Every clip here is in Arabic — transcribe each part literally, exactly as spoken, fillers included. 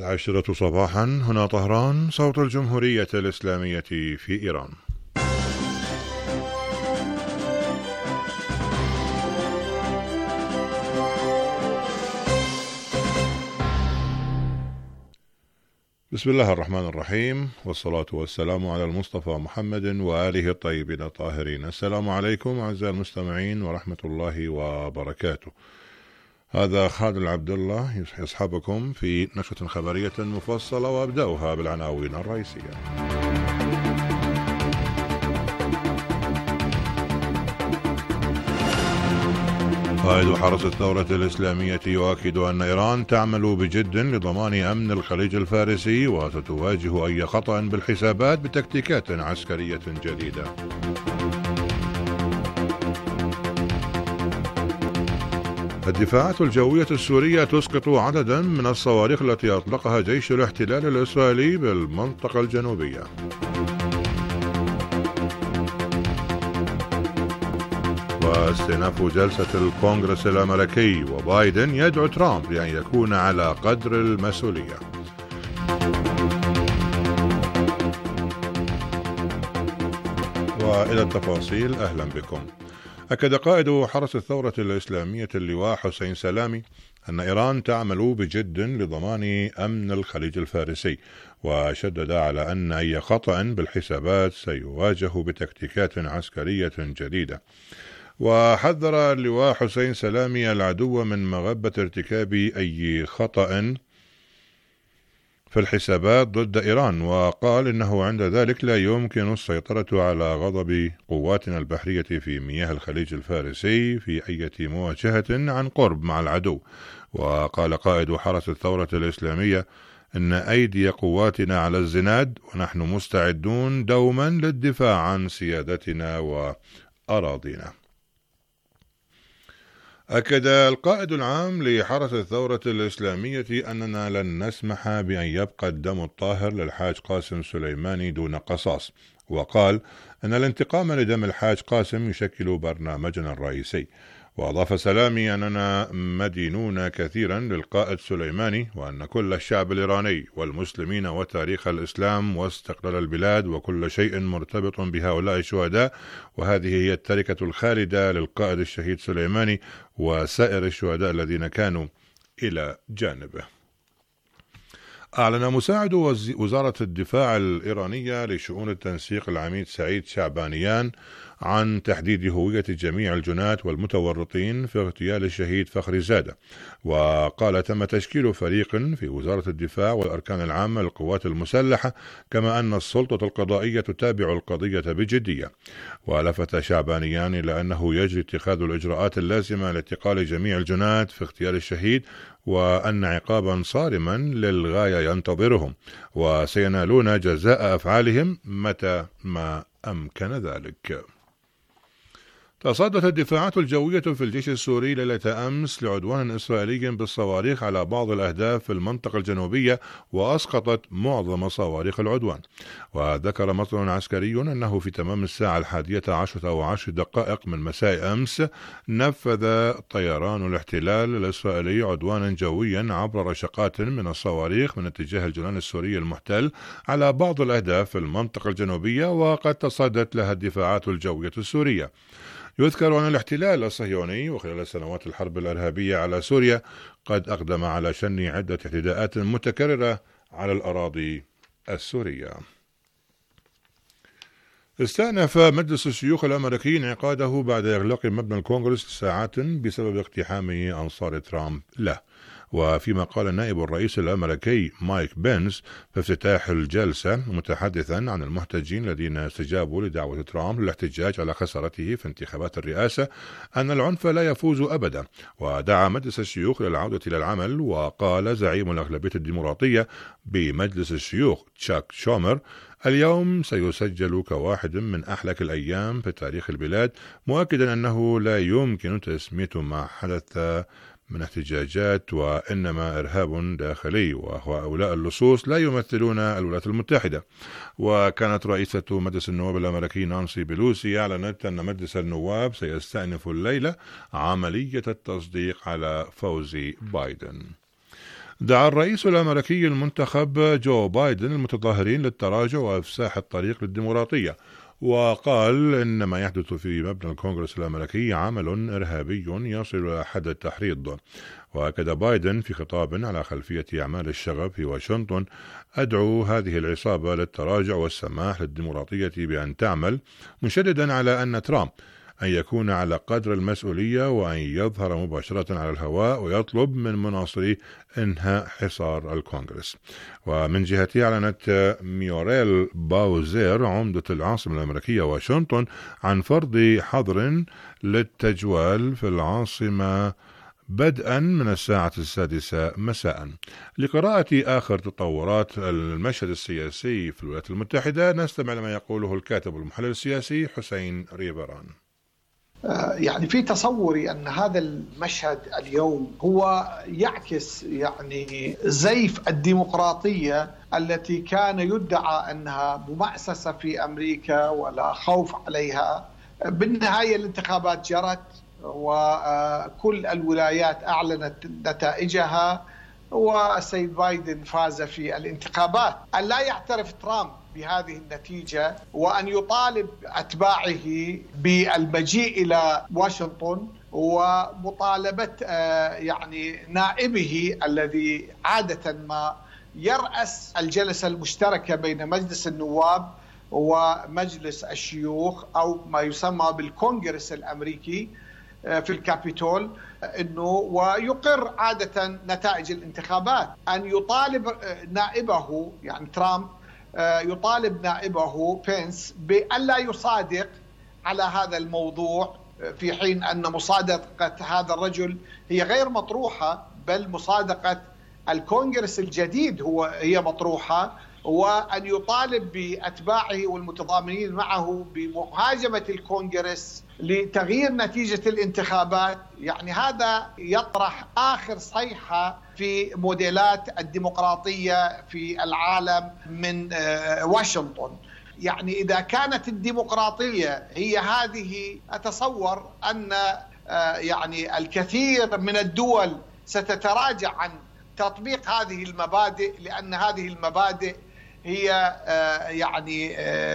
العاشرة صباحا، هنا طهران، صوت الجمهورية الإسلامية في إيران. بسم الله الرحمن الرحيم، والصلاة والسلام على المصطفى محمد وآله الطيبين الطاهرين. السلام عليكم أعزائي المستمعين ورحمة الله وبركاته. هذا خالد عبد الله يصحبكم في نشرة خبرية مفصلة، وأبدأها بالعناوين الرئيسية. قائد حرس الثورة الإسلامية يؤكد أن إيران تعمل بجد لضمان أمن الخليج الفارسي، وستواجه أي خطأ بالحسابات بتكتيكات عسكرية جديدة. الدفاعات الجوية السورية تسقط عددا من الصواريخ التي أطلقها جيش الاحتلال الإسرائيلي بالمنطقة الجنوبية. واستئناف جلسة الكونغرس الأمريكي، وبايدن يدعو ترامب لأن يكون على قدر المسؤولية. وإلى التفاصيل، أهلا بكم. أكد قائد حرس الثورة الإسلامية اللواء حسين سلامي أن إيران تعمل بجد لضمان أمن الخليج الفارسي، وشدد على أن أي خطأ بالحسابات سيواجه بتكتيكات عسكرية جديدة. وحذر اللواء حسين سلامي العدو من مغبة ارتكاب أي خطأ في الحسابات ضد إيران، وقال إنه عند ذلك لا يمكن السيطرة على غضب قواتنا البحرية في مياه الخليج الفارسي في أي مواجهة عن قرب مع العدو. وقال قائد حرس الثورة الإسلامية إن أيدي قواتنا على الزناد، ونحن مستعدون دوما للدفاع عن سيادتنا وأراضينا. أكد القائد العام لحرس الثورة الإسلامية أننا لن نسمح بأن يبقى الدم الطاهر للحاج قاسم سليماني دون قصاص، وقال أن الانتقام لدم الحاج قاسم يشكل برنامجنا الرئيسي. وأضاف سلامي أننا مدينون كثيرا للقائد سليماني، وأن كل الشعب الإيراني والمسلمين وتاريخ الإسلام واستقلال البلاد وكل شيء مرتبط بهؤلاء الشهداء، وهذه هي التركة الخالدة للقائد الشهيد سليماني وسائر الشهداء الذين كانوا إلى جانبه. أعلن مساعد وزارة الدفاع الإيرانية لشؤون التنسيق العميد سعيد شعبانيان عن تحديد هوية جميع الجنات والمتورطين في اغتيال الشهيد فخري زادة، وقال تم تشكيل فريق في وزارة الدفاع والأركان العامة للقوات المسلحة، كما أن السلطة القضائية تتابع القضية بجدية. ولفت شعبانيان إلى أنه يجري اتخاذ الإجراءات اللازمة لاعتقال جميع الجنات في اغتيال الشهيد، وأن عقابا صارما للغاية ينتظرهم، وسينالون جزاء أفعالهم متى ما أمكن ذلك. تصدت الدفاعات الجوية في الجيش السوري ليلة أمس لعدوان إسرائيلي بالصواريخ على بعض الأهداف في المنطقة الجنوبية، وأسقطت معظم صواريخ العدوان. وذكر مصدر عسكري أنه في تمام الساعة الحادية عشرة وعشر دقائق من مساء أمس نفذ طيران الاحتلال الإسرائيلي عدوانا جويا عبر رشقات من الصواريخ من اتجاه الجولان السوري المحتل على بعض الأهداف في المنطقة الجنوبية، وقد تصدت لها الدفاعات الجوية السورية. يذكر أن الاحتلال الصهيوني وخلال سنوات الحرب الإرهابية على سوريا قد أقدم على شن عدة اعتداءات متكررة على الأراضي السورية. استأنف مجلس الشيوخ الأمريكي انعقاده بعد إغلاق مبنى الكونغرس ساعات بسبب اقتحام أنصار ترامب له. وفيما قال نائب الرئيس الأمريكي مايك بينس في افتتاح الجلسة متحدثا عن المحتجين الذين استجابوا لدعوة ترامب للاحتجاج على خسارته في انتخابات الرئاسة أن العنف لا يفوز أبدا، ودعا مجلس الشيوخ للعودة إلى العمل. وقال زعيم الأغلبية الديمقراطية بمجلس الشيوخ تشاك شومر اليوم سيسجل كواحد من أحلك الأيام في تاريخ البلاد، مؤكدا أنه لا يمكن تسمية ما حدث من احتجاجات وإنما إرهاب داخلي، وهؤلاء اللصوص لا يمثلون الولايات المتحدة. وكانت رئيسة مجلس النواب الأمريكي نانسي بيلوسي أعلنت أن مجلس النواب سيستأنف الليلة عملية التصديق على فوز بايدن. دعا الرئيس الأمريكي المنتخب جو بايدن المتظاهرين للتراجع وإفساح الطريق للديمقراطية، وقال إن ما يحدث في مبنى الكونغرس الأمريكي عمل إرهابي يصل إلى حد التحريض. وأكد بايدن في خطاب على خلفية أعمال الشغب في واشنطن: أدعو هذه العصابة للتراجع والسماح للديمقراطية بأن تعمل، مشددا على أن ترامب أن يكون على قدر المسؤولية وأن يظهر مباشرة على الهواء ويطلب من مناصري إنهاء حصار الكونغرس. ومن جهته أعلنت ميوريل باوزير عمدة العاصمة الأمريكية واشنطن عن فرض حظر للتجوال في العاصمة بدءا من الساعة السادسة مساء. لقراءة آخر تطورات المشهد السياسي في الولايات المتحدة نستمع لما يقوله الكاتب والمحلل السياسي حسين ريبران. يعني في تصوري أن هذا المشهد اليوم هو يعكس يعني زيف الديمقراطية التي كان يدعى أنها مؤسسة في أمريكا ولا خوف عليها. بالنهاية الانتخابات جرت وكل الولايات أعلنت نتائجها والسيد بايدن فاز في الانتخابات. أن لا يعترف ترامب بهذه النتيجة وأن يطالب أتباعه بالمجيء إلى واشنطن ومطالبة يعني نائبه الذي عادة ما يرأس الجلسة المشتركة بين مجلس النواب ومجلس الشيوخ أو ما يسمى بالكونغرس الأمريكي في الكابيتول، انه ويقر عادة نتائج الانتخابات. ان يطالب نائبه يعني ترامب يطالب نائبه بينس بألا يصادق على هذا الموضوع، في حين ان مصادقة هذا الرجل هي غير مطروحة، بل مصادقة الكونغرس الجديد هو هي مطروحة. وأن يطالب بأتباعه والمتضامنين معه بمهاجمة الكونغرس لتغيير نتيجة الانتخابات، يعني هذا يطرح آخر صيحة في موديلات الديمقراطية في العالم من واشنطن. يعني إذا كانت الديمقراطية هي هذه، أتصور أن يعني الكثير من الدول ستتراجع عن تطبيق هذه المبادئ، لأن هذه المبادئ هي يعني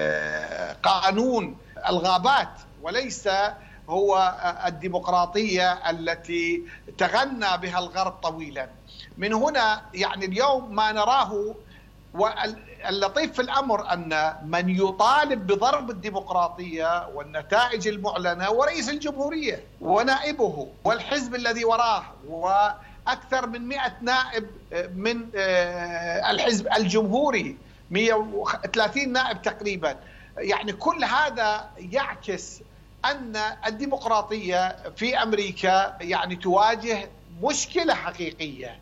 قانون الغابات وليس هو الديمقراطية التي تغنى بها الغرب طويلا. من هنا يعني اليوم ما نراه، واللطيف في الأمر أن من يطالب بضرب الديمقراطية والنتائج المعلنة ورئيس الجمهورية ونائبه والحزب الذي وراه وأكثر من مئة نائب من الحزب الجمهوري، مئة وثلاثين نائب تقريبا. يعني كل هذا يعكس أن الديمقراطية في أمريكا يعني تواجه مشكلة حقيقية.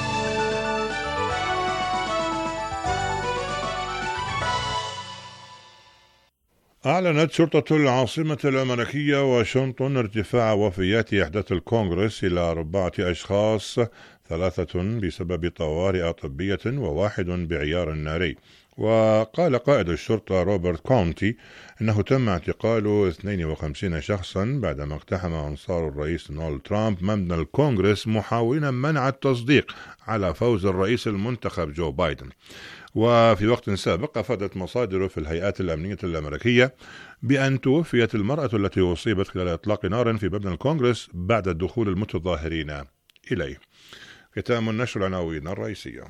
أعلنت شرطة العاصمة الأمريكية واشنطن ارتفاع وفيات أحداث الكونغرس إلى أربعة أشخاص، ثلاثة بسبب طوارئ طبية وواحد بعيار ناري. وقال قائد الشرطة روبرت كونتي أنه تم اعتقال اثنين وخمسين شخصا بعدما اقتحم أنصار الرئيس دونالد ترامب مبنى الكونغرس محاولين منع التصديق على فوز الرئيس المنتخب جو بايدن. وفي وقت سابق أفادت مصادر في الهيئات الأمنية الأمريكية بأن توفيت المرأة التي أصيبت خلال إطلاق نار في مبنى الكونغرس بعد دخول المتظاهرين إليه. ختام النشر العناوين الرئيسية.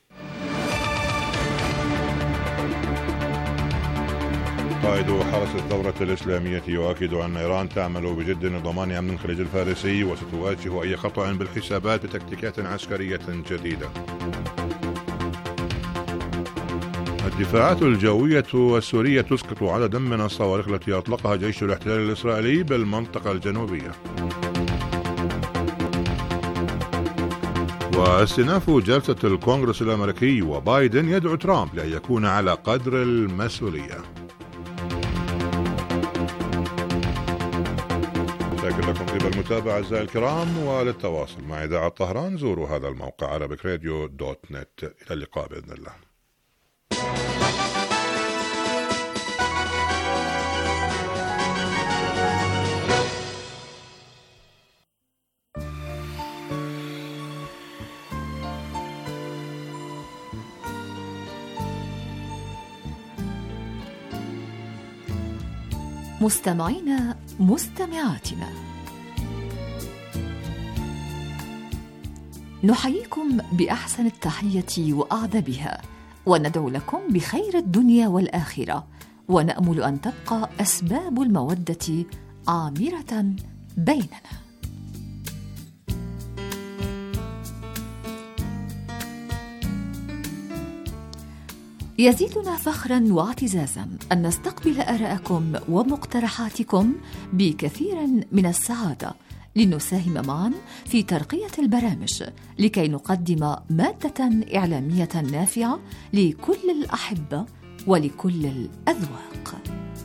قائد حرس الثورة الإسلامية يؤكد أن إيران تعمل بجد لضمان أمن الخليج الفارسي وستواجه أي خطأ بالحسابات بتكتيكات عسكرية جديدة. الدفاعات الجوية السورية تسقط عددا من الصواريخ التي أطلقها جيش الاحتلال الإسرائيلي بالمنطقة الجنوبية. واستئناف جلسة الكونغرس الأمريكي وبايدن يدعو ترامب لأن يكون على قدر المسؤولية. شكرا لكم طيب المتابعة أعزائي الكرام، وللتواصل مع إذاعة طهران زوروا هذا الموقع عربيك راديو دوت نت. إلى اللقاء بإذن الله. مستمعينا مستمعاتنا، نحييكم بأحسن التحية وأعذبها، وندعو لكم بخير الدنيا والآخرة، ونأمل أن تبقى أسباب المودة عامرة بيننا. يزيدنا فخراً واعتزازاً أن نستقبل آراءكم ومقترحاتكم بكثير من السعادة، لنساهم معاً في ترقية البرامج لكي نقدم مادة إعلامية نافعة لكل الأحبة ولكل الأذواق.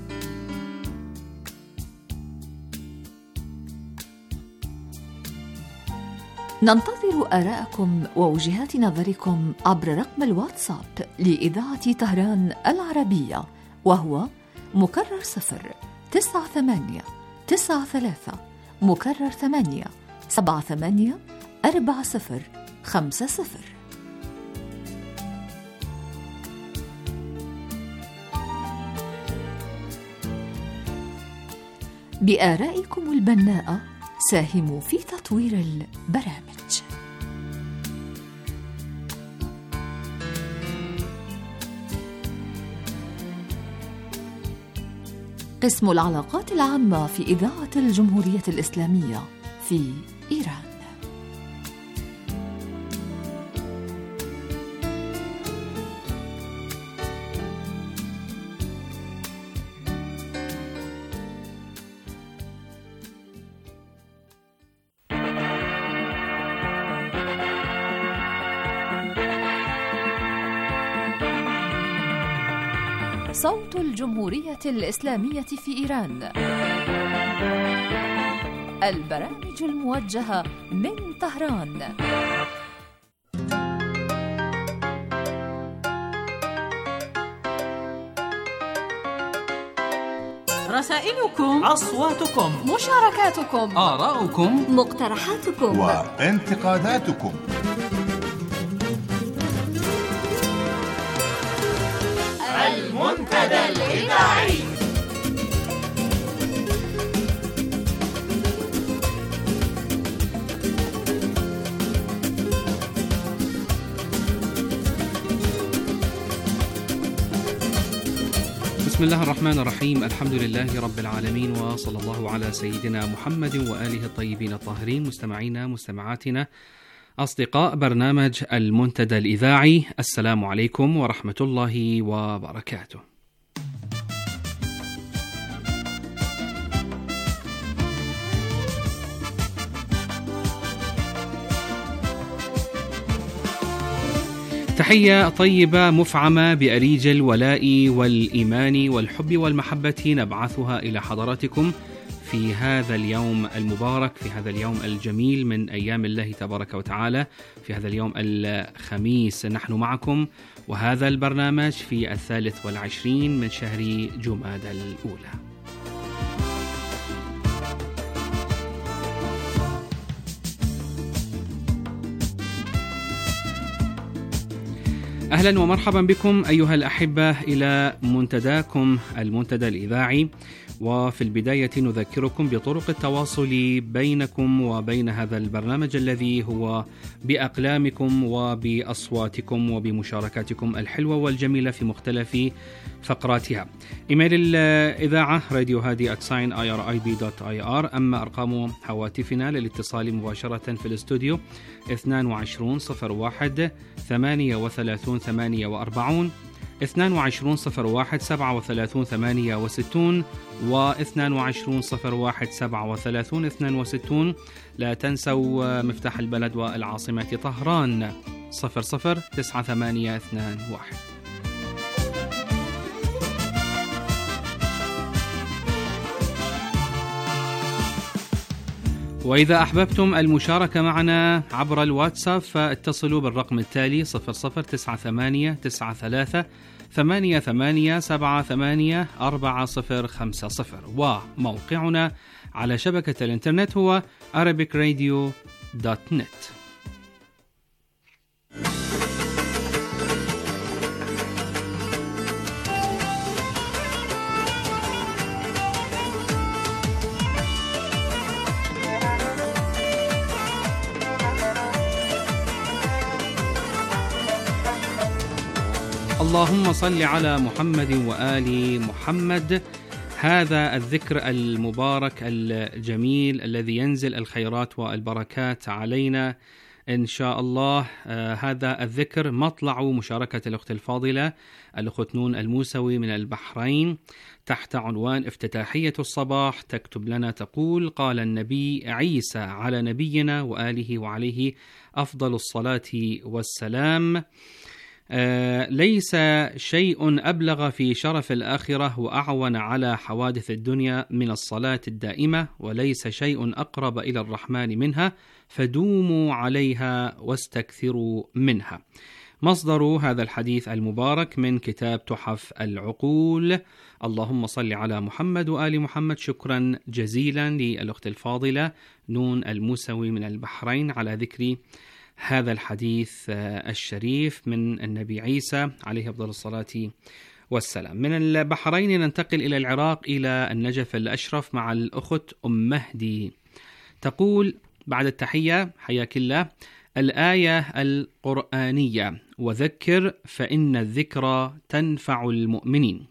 ننتظر آراءكم ووجهات نظركم عبر رقم الواتساب لإذاعة طهران العربية، وهو مكرر صفر تسعة ثمانية تسعة ثلاثة مكرر ثمانية سبعة ثمانية أربعة صفر خمسة صفر. بآرائكم البناءة ساهموا في تطوير البرامج. قسم العلاقات العامة في إذاعة الجمهورية الإسلامية في إيران. صوت الجمهورية الإسلامية في إيران، البرامج الموجهة من طهران. رسائلكم، أصواتكم، مشاركاتكم، آراؤكم، مقترحاتكم وانتقاداتكم. المنتدى الإذاعي. بسم الله الرحمن الرحيم، الحمد لله رب العالمين، وصلى الله على سيدنا محمد وآله الطيبين الطاهرين. مستمعينا مستمعاتنا أصدقاء برنامج المنتدى الإذاعي، السلام عليكم ورحمة الله وبركاته. تحية طيبة مفعمة بأريج الولاء والإيمان والحب والمحبة نبعثها إلى حضراتكم في هذا اليوم المبارك، في هذا اليوم الجميل من أيام الله تبارك وتعالى، في هذا اليوم الخميس. نحن معكم وهذا البرنامج في الثالث والعشرين من شهر جمادى الأولى. أهلا ومرحبا بكم أيها الأحبة إلى منتداكم المنتدى الإذاعي. وفي البداية نذكركم بطرق التواصل بينكم وبين هذا البرنامج الذي هو بأقلامكم وبأصواتكم وبمشاركاتكم الحلوة والجميلة في مختلف فقراتها. إيميل الإذاعة راديو هادي آت ساين آي آر آي بي دوت آي آر. أما أرقام هواتفنا للاتصال مباشرة في الاستوديو اثنان وعشرون صفر واحد ثمانية وثلاثون ثمانية وأربعون، اثنان وعشرون صفر واحد سبعة وثلاثون ثمانية وستون، واثنان وعشرون صفر واحد سبعة وثلاثون اثنان وستون. لا تنسوا مفتاح البلد والعاصمة طهران صفر صفر تسعة ثمانية اثنان واحد. وإذا أحببتم المشاركة معنا عبر الواتساب فاتصلوا بالرقم التالي صفر صفر تسعة ثمانية تسعة ثلاثة ثمانية ثمانية سبعة ثمانية أربعة صفر خمسة صفر. وموقعنا على شبكة الإنترنت هو arabic radio dot net. اللهم صل على محمد وآل محمد. هذا الذكر المبارك الجميل الذي ينزل الخيرات والبركات علينا إن شاء الله. آه هذا الذكر مطلع مشاركة الأخت الفاضلة الأخت نون الموسوي من البحرين تحت عنوان افتتاحية الصباح. تكتب لنا تقول: قال النبي عيسى على نبينا وآله وعليه أفضل الصلاة والسلام: آه ليس شيء أبلغ في شرف الآخرة وأعون على حوادث الدنيا من الصلاة الدائمة، وليس شيء أقرب إلى الرحمن منها، فدوموا عليها واستكثروا منها. مصدر هذا الحديث المبارك من كتاب تحف العقول. اللهم صل على محمد وآل محمد. شكرا جزيلا للأخت الفاضلة نون الموسوي من البحرين على ذكر هذا الحديث الشريف من النبي عيسى عليه أفضل الصلاة والسلام. من البحرين ننتقل إلى العراق، إلى النجف الأشرف مع الأخت أم مهدي. تقول بعد التحية: حياك الله. الآية القرآنية: وذكر فإن الذكرى تنفع المؤمنين.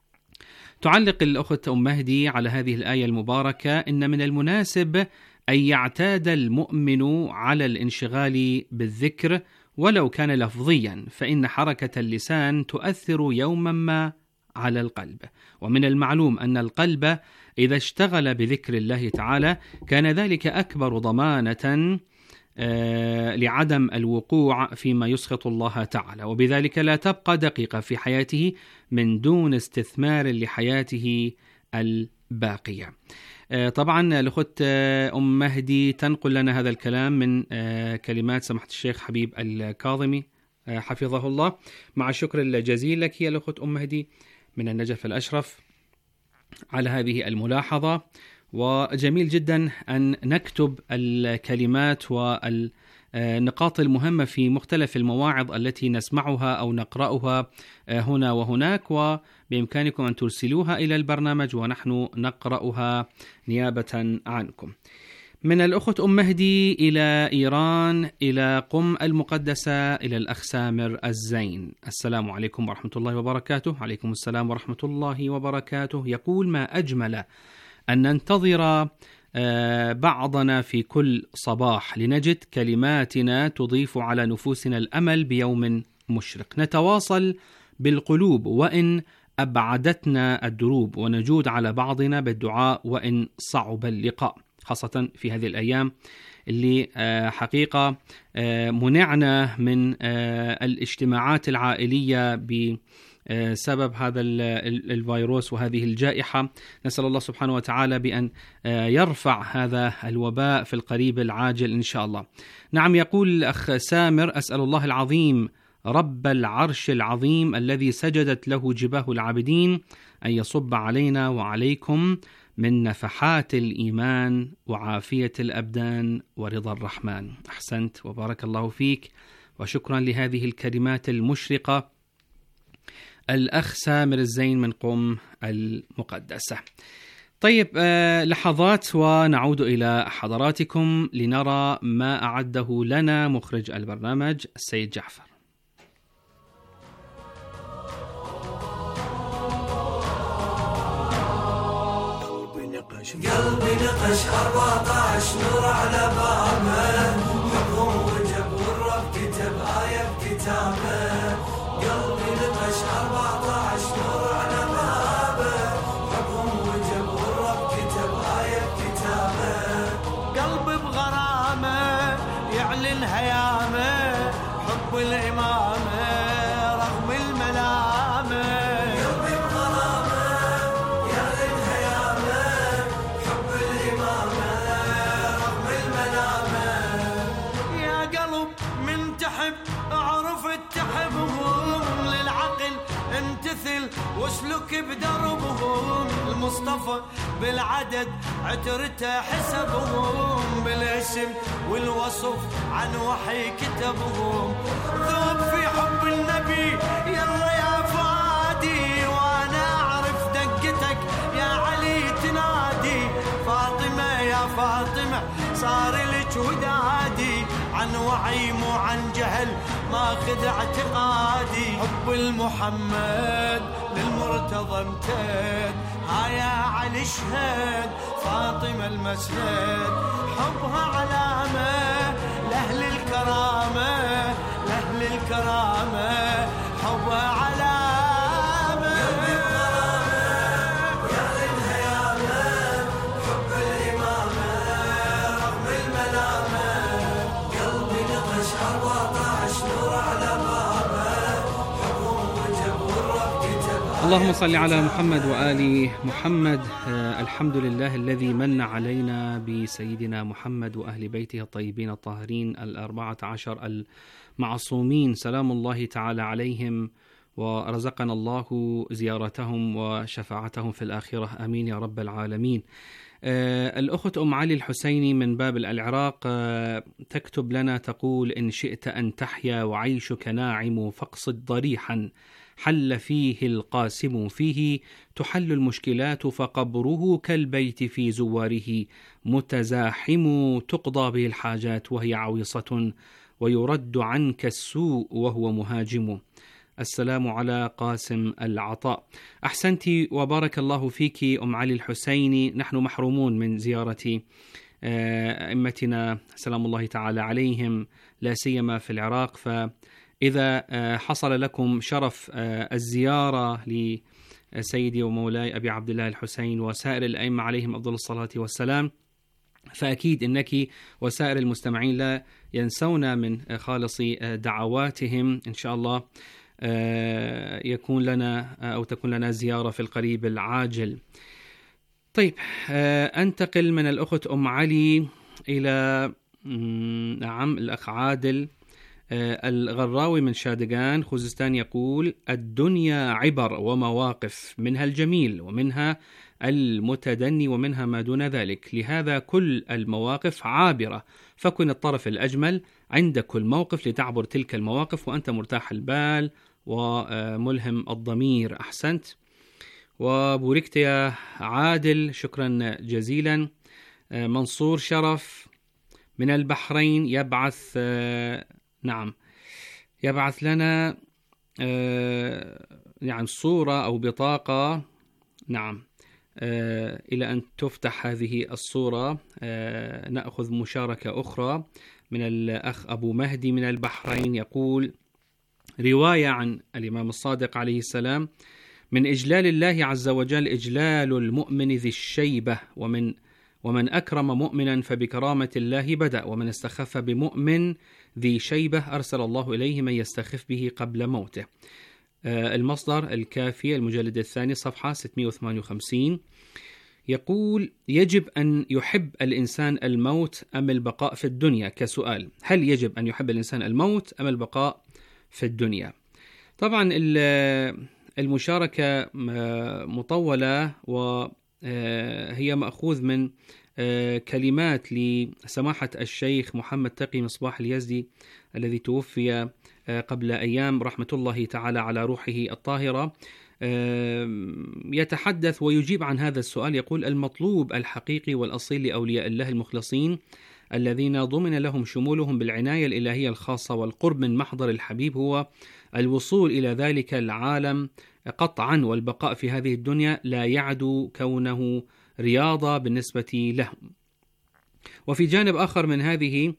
تعلق الأخت أم مهدي على هذه الآية المباركة: إن من المناسب أن يعتاد المؤمن على الانشغال بالذكر ولو كان لفظيا، فإن حركة اللسان تؤثر يوما ما على القلب، ومن المعلوم أن القلب إذا اشتغل بذكر الله تعالى كان ذلك أكبر ضمانة آه لعدم الوقوع فيما يسخط الله تعالى، وبذلك لا تبقى دقيقة في حياته من دون استثمار لحياته الباقية. آه طبعا الأخت آه أم مهدي تنقل لنا هذا الكلام من آه كلمات سماحة الشيخ حبيب الكاظمي آه حفظه الله. مع الشكر الجزيل لك يا الأخت أم مهدي من النجف الأشرف على هذه الملاحظة. وجميل جدا أن نكتب الكلمات والنقاط المهمة في مختلف المواعظ التي نسمعها أو نقرأها هنا وهناك، وبإمكانكم أن ترسلوها إلى البرنامج ونحن نقرأها نيابة عنكم. من الأخت أم مهدي إلى إيران، إلى قم المقدسة، إلى الأخ سامر الزين: السلام عليكم ورحمة الله وبركاته. عليكم السلام ورحمة الله وبركاته. يقول: ما أجمل أن ننتظر بعضنا في كل صباح لنجد كلماتنا تضيف على نفوسنا الأمل بيوم مشرق، نتواصل بالقلوب وإن أبعدتنا الدروب، ونجود على بعضنا بالدعاء وإن صعب اللقاء، خاصة في هذه الأيام اللي حقيقة منعنا من الاجتماعات العائلية ب سبب هذا الفيروس وهذه الجائحة. نسأل الله سبحانه وتعالى بأن يرفع هذا الوباء في القريب العاجل إن شاء الله. نعم، يقول الأخ سامر: أسأل الله العظيم رب العرش العظيم الذي سجدت له جباه العابدين أن يصب علينا وعليكم من نفحات الإيمان وعافية الأبدان ورضا الرحمن. أحسنت وبارك الله فيك، وشكرا لهذه الكلمات المشرقة الأخ سامر الزين من قم المقدسة. طيب، آه لحظات ونعود إلى حضراتكم لنرى ما أعده لنا مخرج البرنامج السيد جعفر. قلبي نقش أربعة عشر نور على بابه، حكم وجب والرب كتب آية بكتابه. قلبي نقش أربعة عشر نور على بابه، حكم وجب والرب كتب آية بكتابه. قلبي بغرامه يعلن هيامه، حب الإمامة رغم الملامة. واسلك بدربهم المصطفى بالعدد عترته حسبهم، بالاسم والوصف عن وحي كتبهم. ذوب في حب النبي يلا يا فادي، وانا اعرف دقتك يا علي تنادي فاطمة يا فاطمة الدمع صار لك ودادي، عن وعي مو عن جهل ماخذ اعتقادي. حب المحمد للمرتضى امتد، ها يا علي اشهد فاطمة المسند. حبها علامة لأهل الكرامة، لأهل الكرامة حبها علامة. اللهم صل على محمد وآل محمد. آه الحمد لله الذي من علينا بسيدنا محمد وأهل بيته الطيبين الطاهرين الأربعة عشر المعصومين سلام الله تعالى عليهم، ورزقنا الله زيارتهم وشفاعتهم في الآخرة آمين يا رب العالمين. آه الأخت أم علي الحسيني من بابل العراق آه تكتب لنا تقول: إن شئت أن تحيا وعيشك ناعم فاقصد ضريحا حل فيه القاسم، فيه تحل المشكلات فقبره كالبيت في زواره متزاحم، تقضى به الحاجات وهي عويصة ويرد عنك السوء وهو مهاجم. السلام على قاسم العطاء. أحسنتي وبارك الله فيك أم علي الحسيني. نحن محرومون من زيارة أئمتنا سلام الله تعالى عليهم لا سيما في العراق، فإذا حصل لكم شرف الزيارة لسيدي ومولاي أبي عبد الله الحسين وسائر الأئمة عليهم أفضل الصلاة والسلام، فأكيد أنك وسائر المستمعين لا ينسون من خالص دعواتهم. إن شاء الله يكون لنا أو تكون لنا زيارة في القريب العاجل. طيب، أنتقل من الأخت أم علي إلى نعم الأخ عادل الغراوي من شادقان خوزستان، يقول: الدنيا عبر ومواقف، منها الجميل ومنها المتدني ومنها ما دون ذلك، لهذا كل المواقف عابرة، فكن الطرف الأجمل عند كل موقف لتعبر تلك المواقف وأنت مرتاح البال وملهم الضمير. أحسنت وبوركت يا عادل، شكرا جزيلا. منصور شرف من البحرين يبعث نعم يبعث لنا يعني صورة أو بطاقة، نعم إلى أن تفتح هذه الصورة نأخذ مشاركة أخرى من الأخ أبو مهدي من البحرين، يقول: رواية عن الإمام الصادق عليه السلام: من إجلال الله عز وجل إجلال المؤمن ذي الشيبة، ومن ومن أكرم مؤمنا فبكرامة الله بدأ، ومن استخف بمؤمن ذي شيبة أرسل الله إليه من يستخف به قبل موته. آه المصدر الكافي المجلد الثاني صفحة ستمائة وثمانية وخمسين، يقول: يجب أن يحب الإنسان الموت أم البقاء في الدنيا؟ كسؤال، هل يجب أن يحب الإنسان الموت أم البقاء في الدنيا؟ طبعا المشاركة مطولة وهي مأخوذ من كلمات لسماحة الشيخ محمد تقي مصباح اليزدي الذي توفي قبل أيام رحمة الله تعالى على روحه الطاهرة، يتحدث ويجيب عن هذا السؤال، يقول: المطلوب الحقيقي والأصيل لأولياء الله المخلصين الذين ضمن لهم شمولهم بالعناية الإلهية الخاصة والقرب من محضر الحبيب هو الوصول إلى ذلك العالم قطعا، والبقاء في هذه الدنيا لا يعدو كونه رياضة بالنسبة لهم. وفي جانب آخر من هذه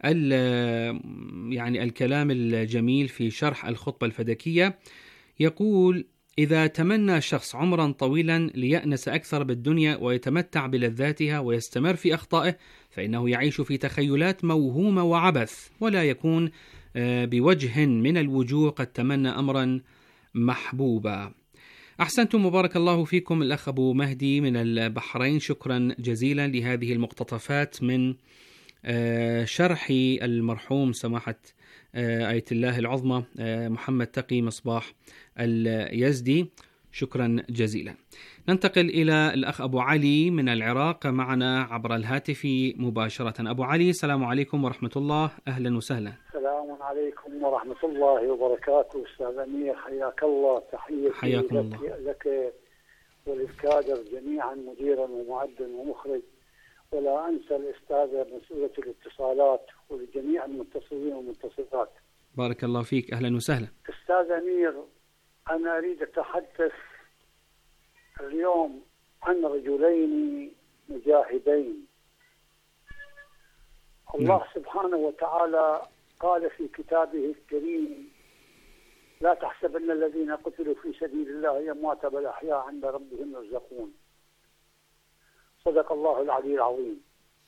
يعني الكلام الجميل في شرح الخطبة الفدكية، يقول: إذا تمنى شخص عمرا طويلا ليأنس أكثر بالدنيا ويتمتع بلذاتها ويستمر في أخطائه، فإنه يعيش في تخيلات موهومة وعبث، ولا يكون بوجه من الوجوه قد تمنى أمرا محبوبا. أحسنتم مبارك الله فيكم. الأخ أبو مهدي من البحرين، شكرا جزيلا لهذه المقتطفات من شرح المرحوم سماحة آية الله العظمى محمد تقي مصباح اليزدي، شكرا جزيلا. ننتقل إلى الأخ أبو علي من العراق معنا عبر الهاتف مباشرة. أبو علي، السلام عليكم ورحمة الله، أهلا وسهلا. السلام عليكم ورحمة الله وبركاته. أستاذ أمير حياك الله، تحية حياكم الله لك وللكادر جميعا، مديرا ومعدا ومخرج، ولا أنسى الأستاذة مسؤولة الاتصالات ولجميع المتصلين والمتصلات. بارك الله فيك، أهلا وسهلا. أستاذ أمير، أنا أريد أتحدث اليوم عن رجلين مجاهدين. الله م. سبحانه وتعالى قال في كتابه الكريم: لا تحسبن الذين قتلوا في سبيل الله أمواتا بل أحياء عند ربهم يرزقون. صدق الله العلي العظيم.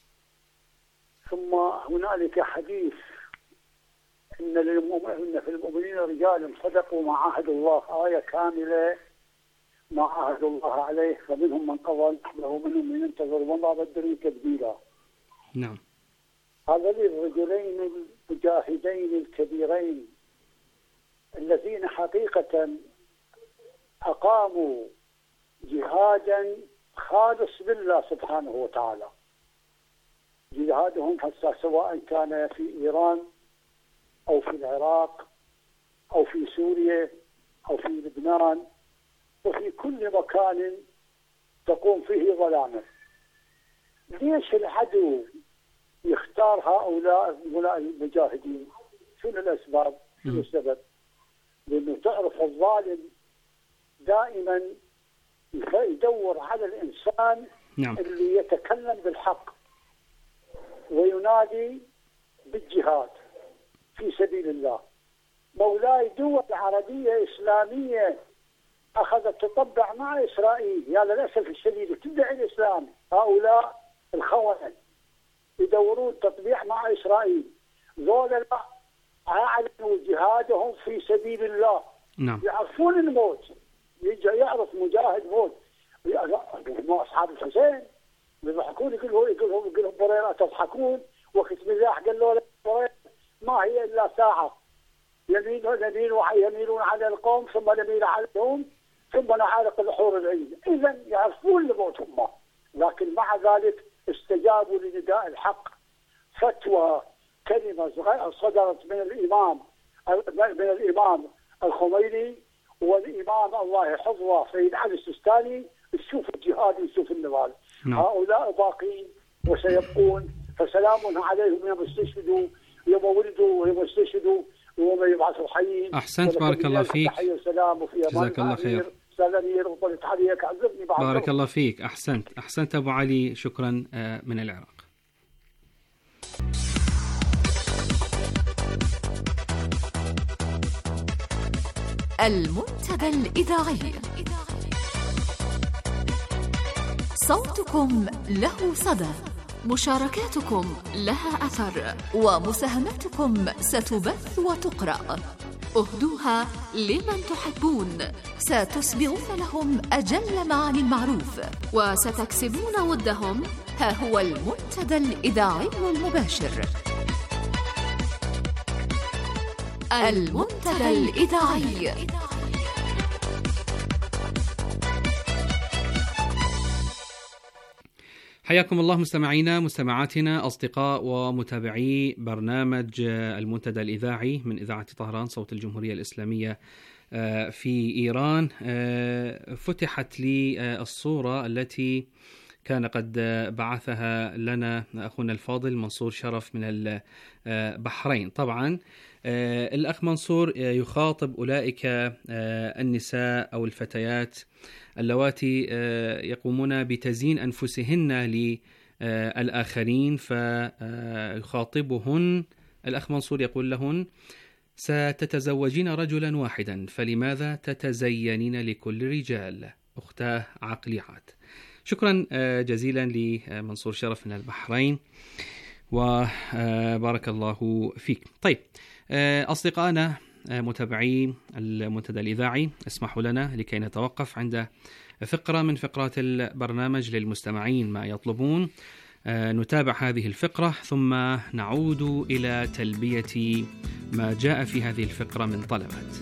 ثم هنالك حديث إن للمؤمنين في المؤمنين رجال صدقوا ما عاهدوا الله، آية كاملة ما عاهدوا الله عليه، فمنهم من قضى نحبه ومنهم من ينتظر وما بدلوا تبديلا. نعم. هذين الرجلين المجاهدين الكبيرين الذين حقيقة أقاموا جهادا خالص بالله سبحانه وتعالى. جهادهم حتى سواء كان في إيران أو في العراق أو في سوريا أو في لبنان وفي كل مكان تقوم فيه ظلامة. ليش العدو يختار هؤلاء المجاهدين؟ شنو الأسباب؟ شنو السبب؟ لأنه تعرف الظالم دائما يدور على الإنسان نعم. اللي يتكلم بالحق وينادي بالجهاد في سبيل الله. مولاي دول عربية إسلامية أخذت تطبع مع إسرائيل، يا للأسف الشديد تدعي الإسلام. هؤلاء الخونة يدورون تطبيع مع إسرائيل، ذولا أعلنوا جهادهم في سبيل الله. نعم. يعرفون الموت، يجي يعرف مجاهد موت. هم أصحاب الحسين يضحكون، يقولوا يقولوا يقولوا بريرة تضحكون، وقت مزاح قالوا له بريرة ما هي إلا ساعة، يمينون يميلون على القوم ثم نميل عليهم ثم نعارق الحور العين. إذا يعرفون الموت هم، لكن مع ذلك استجابوا لنداء الحق. فتوى كلمة صدرت من الإمام من الإمام الخميني والإمام الله يحفظه سيد علي السيستاني: تشوف الجهاد وتشوف النضال. نعم. هؤلاء باقين وسيبقون، فسلام عليهم يوم استشهدوا يوم ولدوا ويوم استشهدوا ويوم يبعثوا حيين. أحسنت، بارك الله فيك، جزاك الله خير. بارك الله فيك، أحسنت أحسنت أبو علي، شكرا من العراق. المنتدى الإذاعي، صوتكم له صدى، مشاركاتكم لها أثر، ومساهماتكم ستبث وتقرأ. اهدوها لمن تحبون، ستصبغون لهم أجل معاني المعروف، وستكسبون ودهم. ها هو المنتدى الإذاعي المباشر، المنتدى الإذاعي. حياكم الله مستمعينا مستمعاتنا أصدقاء ومتابعي برنامج المنتدى الإذاعي من إذاعة طهران صوت الجمهورية الإسلامية في إيران. فتحت لي الصورة التي كان قد بعثها لنا أخونا الفاضل منصور شرف من البحرين. طبعا الأخ منصور يخاطب أولئك النساء أو الفتيات اللواتي يقومون بتزيين أنفسهن للآخرين، فيخاطبهن الأخ منصور يقول لهن: ستتزوجين رجلا واحدا، فلماذا تتزينين لكل رجال؟ أختاه عقليات. شكرا جزيلا لمنصور شرف من البحرين، وبارك الله فيك. طيب أصدقائنا متابعي المنتدى الإذاعي، اسمحوا لنا لكي نتوقف عند فقرة من فقرات البرنامج للمستمعين ما يطلبون. نتابع هذه الفقرة ثم نعود إلى تلبية ما جاء في هذه الفقرة من طلبات.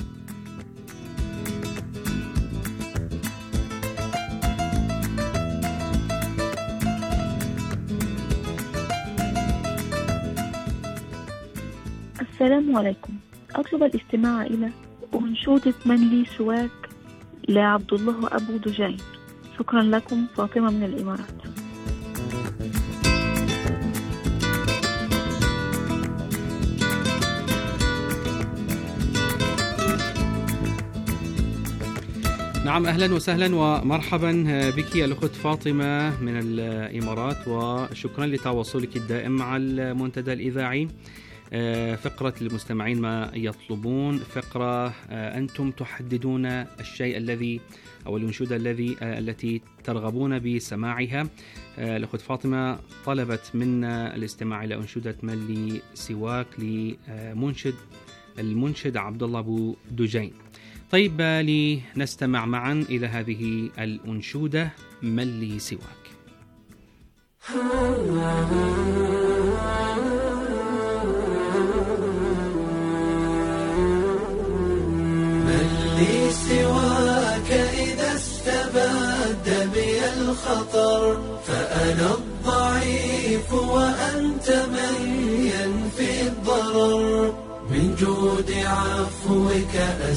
السلام عليكم. أطلب الاستماع إلى أنشودة من لي سواك لعبد الله أبو دجين. شكرا لكم، فاطمة من الإمارات. نعم، أهلا وسهلا ومرحبا بك الأخت فاطمة من الإمارات، وشكرا لتواصلك الدائم مع المنتدى الإذاعي. فقرة المستمعين ما يطلبون، فقرة أنتم تحددون الشيء الذي أو الأنشودة الذي التي ترغبون بسماعها. الأخت فاطمة طلبت منا الاستماع إلى أنشودة من لي سواك لمنشد المنشد عبد الله أبو دجين. طيب، لنستمع معا إلى هذه الأنشودة من لي سواك. من لي سواك إذا استبد بي الخطر، فأنا الضعيف وأنت من ينفي الضرر. من جود عفوك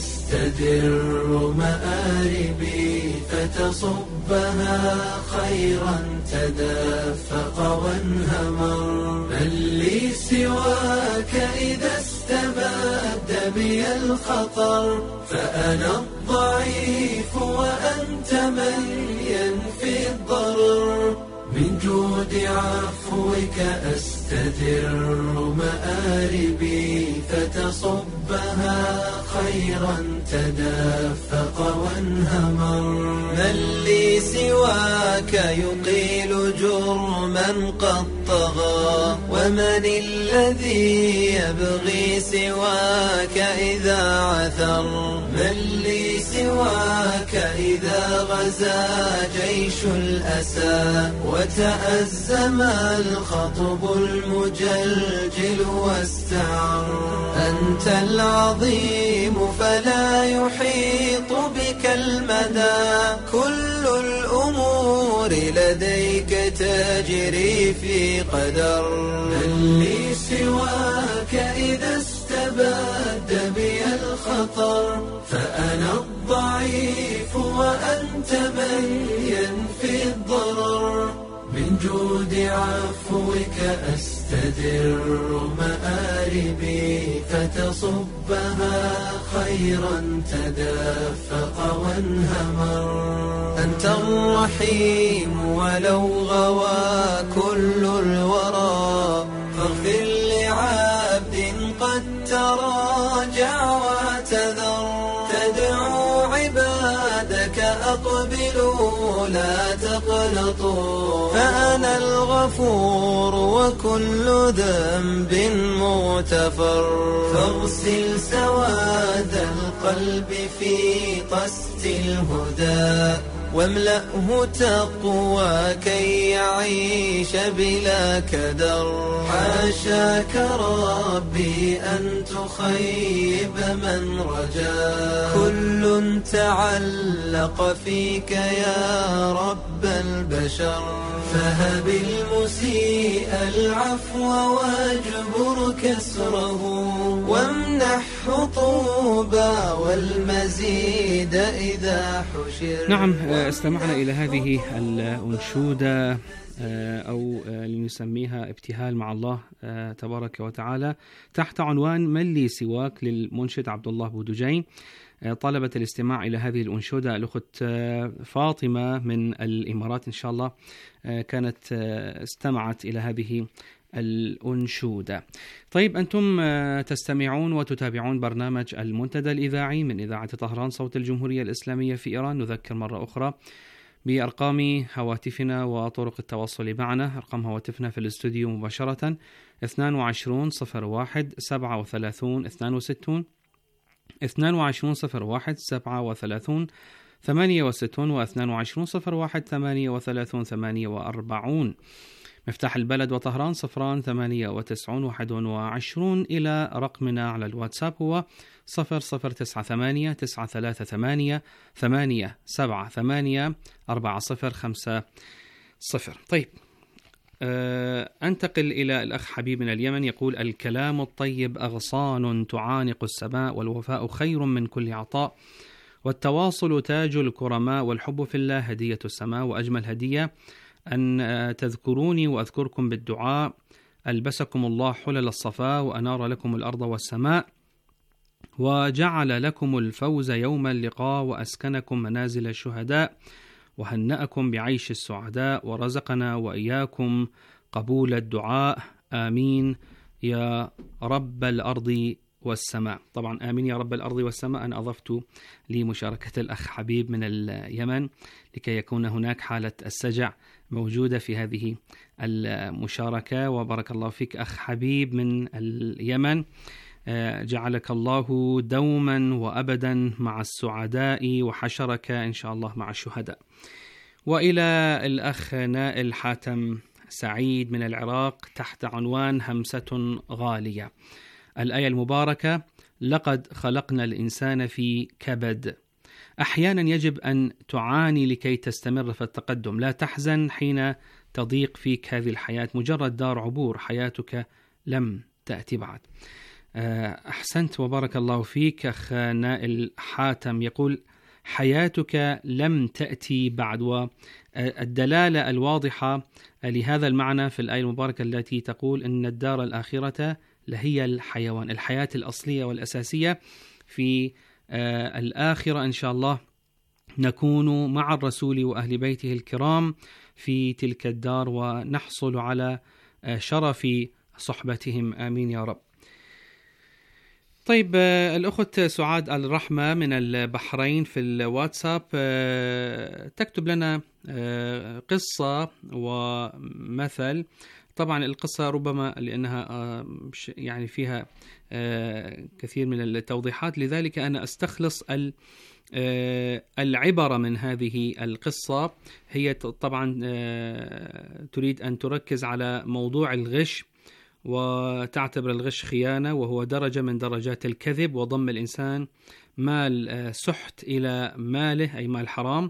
أستدر مآربي، فتصبها خيرا تدفق وانهمر. من لي سواك إذا استبد بي الخطر، فأنا الضعيف وأنت من ينفي الضرر. من جود عفوك أستدر مآربي، فتصبها خيرا تدفق وانهمر. من لي سواك يقيل جرما قد طغى، ومن الذي يبغي سواك إذا عثر. من لي سواك إذا غزا جيش الأسى، وتأزم الخطب المجلجل واستعر. أنت العظيم فلا يحيط بك المدى، كل الأمور لديك تجري في قدر. من لي سواك إذا استبد بي الخطر، فأنا الضعيف وأنت من ينفي الضرر. من جود عفوك أستدر مآربي، فتصبها خيرا تدفق وانهمر. أنت الرحيم ولو غوى كل الورى، فاغفر لعبد قد تراجع واعتذر. تدعو عبادك أقبلوا لا تقنطوا، فأنا الغفور وكل ذنب مغتفر. فاغسل سواد القلب في طست الهدى، واملأه تقوى كي يعيش بلا كدر. حاشاك ربي أن تخيب من رجا، كل تعلق فيك يا رب البشر. فهب المسيء العفو واجبر كسره، وامنحه طوبى والمزيد إذا حشر. نعم، استمعنا إلى هذه الأنشودة أو لنسميها ابتهال مع الله تبارك وتعالى تحت عنوان من لي سواك للمنشد عبد الله أبو دجين. طلبت الاستماع إلى هذه الأنشودة الأخت فاطمة من الإمارات، إن شاء الله كانت استمعت إلى هذه الأنشودة. طيب، أنتم تستمعون وتتابعون برنامج المنتدى الإذاعي من إذاعة طهران صوت الجمهورية الإسلامية في إيران. نذكر مرة أخرى بأرقام هواتفنا وطرق التواصل معنا. أرقام هواتفنا في الاستوديو مباشرة اثنان وعشرون صفر واحد سبعة وثلاثون اثنان وستون، اثنان وعشرون صفر واحد سبعة وثلاثون ثمانية وستون، واثنان وعشرون صفر واحد ثمانية وثلاثون ثمانية وأربعون. مفتاح البلد وطهران صفران ثمانية وتسعون واحد وعشرون. إلى رقمنا على الواتساب هو صفر صفر تسعة ثمانية تسعة ثلاثة ثمانية ثمانية سبعة ثمانية أربعة صفر خمسة صفر. طيب، أه أنتقل إلى الأخ حبيب من اليمن، يقول: الكلام الطيب أغصان تعانق السماء، والوفاء خير من كل عطاء، والتواصل تاج الكرماء، والحب في الله هدية السماء، وأجمل هدية أن تذكروني وأذكركم بالدعاء. ألبسكم الله حلل الصفاء، وأنار لكم الأرض والسماء، وجعل لكم الفوز يوم اللقاء وأسكنكم منازل الشهداء وهنأكم بعيش السعداء ورزقنا وإياكم قبول الدعاء آمين يا رب الأرض والسماء. طبعا آمين يا رب الأرض والسماء أنا أضفت لمشاركة الأخ حبيب من اليمن لكي يكون هناك حالة السجع موجودة في هذه المشاركة. وبارك الله فيك أخ حبيب من اليمن، جعلك الله دوما وأبدا مع السعداء وحشرك إن شاء الله مع الشهداء. وإلى الأخ نائل حاتم سعيد من العراق تحت عنوان همسة غالية. الآية المباركة: لقد خلقنا الإنسان في كبد. أحيانا يجب أن تعاني لكي تستمر في التقدم. لا تحزن حين تضيق فيك هذه الحياة، مجرد دار عبور، حياتك لم تأتي بعد. أحسنت وبارك الله فيك أخ نائل حاتم. يقول حياتك لم تأتي بعد، والدلالة الواضحة لهذا المعنى في الآية المباركة التي تقول إن الدار الآخرة لهي الحيوان. الحياة الأصلية والأساسية في آه الآخرة إن شاء الله نكون مع الرسول وأهل بيته الكرام في تلك الدار ونحصل على آه شرف صحبتهم آمين يا رب. طيب آه الأخت سعاد الرحمة من البحرين في الواتساب آه تكتب لنا آه قصة ومثل. طبعا القصة ربما لأنها يعني فيها كثير من التوضيحات، لذلك أنا أستخلص العبرة من هذه القصة. هي طبعا تريد أن تركز على موضوع الغش، وتعتبر الغش خيانة، وهو درجة من درجات الكذب وضم الإنسان مال سحت إلى ماله أي مال حرام،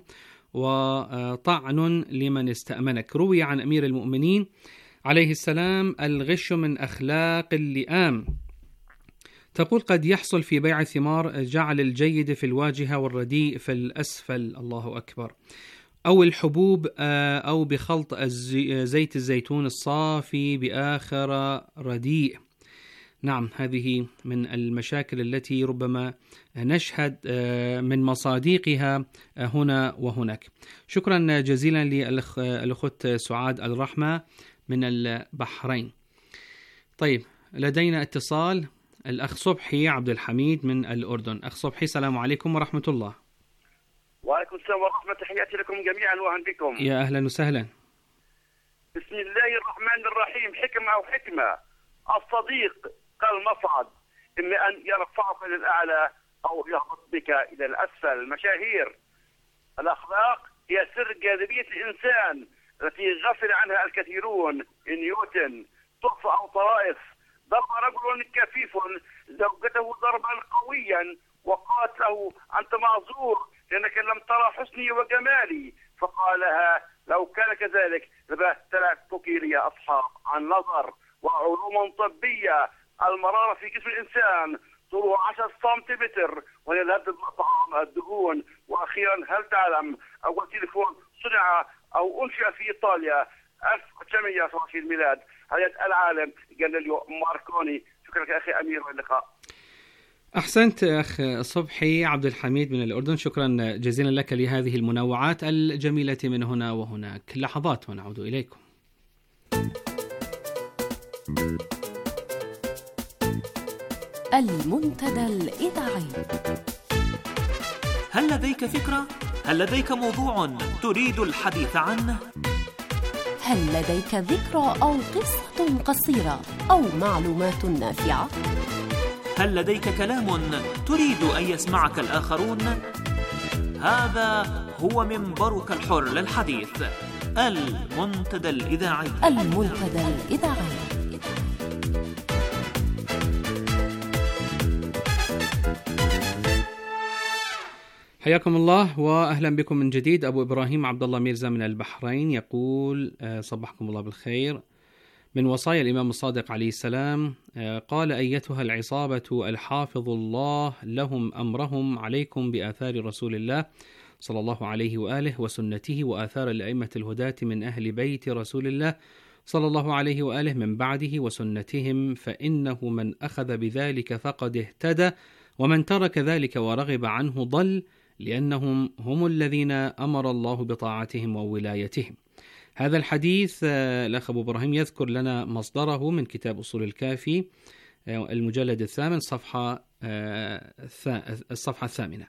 وطعن لمن استأمنك. روي عن أمير المؤمنين عليه السلام: الغش من أخلاق اللئام. تقول: قد يحصل في بيع الثمار جعل الجيد في الواجهة والرديء في الأسفل، الله أكبر، أو الحبوب، أو بخلط زيت الزيتون الصافي بآخر رديء. نعم، هذه من المشاكل التي ربما نشهد من مصاديقها هنا وهناك. شكرا جزيلا للأخت سعاد الرحمة من البحرين. طيب لدينا اتصال، الأخ صبحي عبد الحميد من الأردن. أخ صبحي السلام عليكم ورحمة الله. وعليكم السلام ورحمة، تحياتي لكم جميعا وأهلا بكم. يا أهلا وسهلا. بسم الله الرحمن الرحيم. حكمة أو حكمة، الصديق كالمصعد، إما أن يرفعك إلى الأعلى أو يهبط بك إلى الأسفل. المشاهير، الأخلاق هي سر جاذبية الإنسان التي غفل عنها الكثيرون. نيوتن، طرف أو طرائف. ضرب رجل كفيف زوجته ضربا قويا وقالت له: أنت معذور لأنك لم ترى حسني وجمالي، فقالها: لو كان كذلك لبهتلكك لي أصحاب عن نظر وعلوم طبية. المرارة في جسم الإنسان طوله عشرة سنتيمتر وهي الهدد طعام الدهون. وأخيرا، هل تعلم أول تليفون صنع أو أنشئ في إيطاليا ألف وتسعمائة وسبعة وعشرين ميلاد؟ هيئة العالم جاليليو ماركوني. شكرا لك أخي أمير، واللقاء. أحسنت أخ صبحي عبد الحميد من الأردن، شكرا جزيلا لك لهذه المنوعات الجميلة من هنا وهناك. لحظات ونعود إليكم. المنتدى الإذاعي. هل لديك فكرة؟ هل لديك موضوع تريد الحديث عنه؟ هل لديك ذكرى أو قصة قصيرة أو معلومات نافعة؟ هل لديك كلام تريد أن يسمعك الآخرون؟ هذا هو منبرك الحر للحديث، المنتدى الإذاعي. المنتدى الإذاعي. حياكم الله وأهلا بكم من جديد. أبو إبراهيم عبد الله ميرزا من البحرين يقول: صبحكم الله بالخير. من وصايا الإمام الصادق عليه السلام قال: أيتها العصابة الحافظ الله لهم أمرهم، عليكم بآثار رسول الله صلى الله عليه وآله وسنته وآثار الأئمة الهداة من أهل بيت رسول الله صلى الله عليه وآله من بعده وسنتهم، فإنه من أخذ بذلك فقد اهتدى ومن ترك ذلك ورغب عنه ضل، لأنهم هم الذين أمر الله بطاعتهم وولايتهم. هذا الحديث الأخ أبو إبراهيم يذكر لنا مصدره من كتاب أصول الكافي المجلد الثامن صفحة الصفحة الثامنة.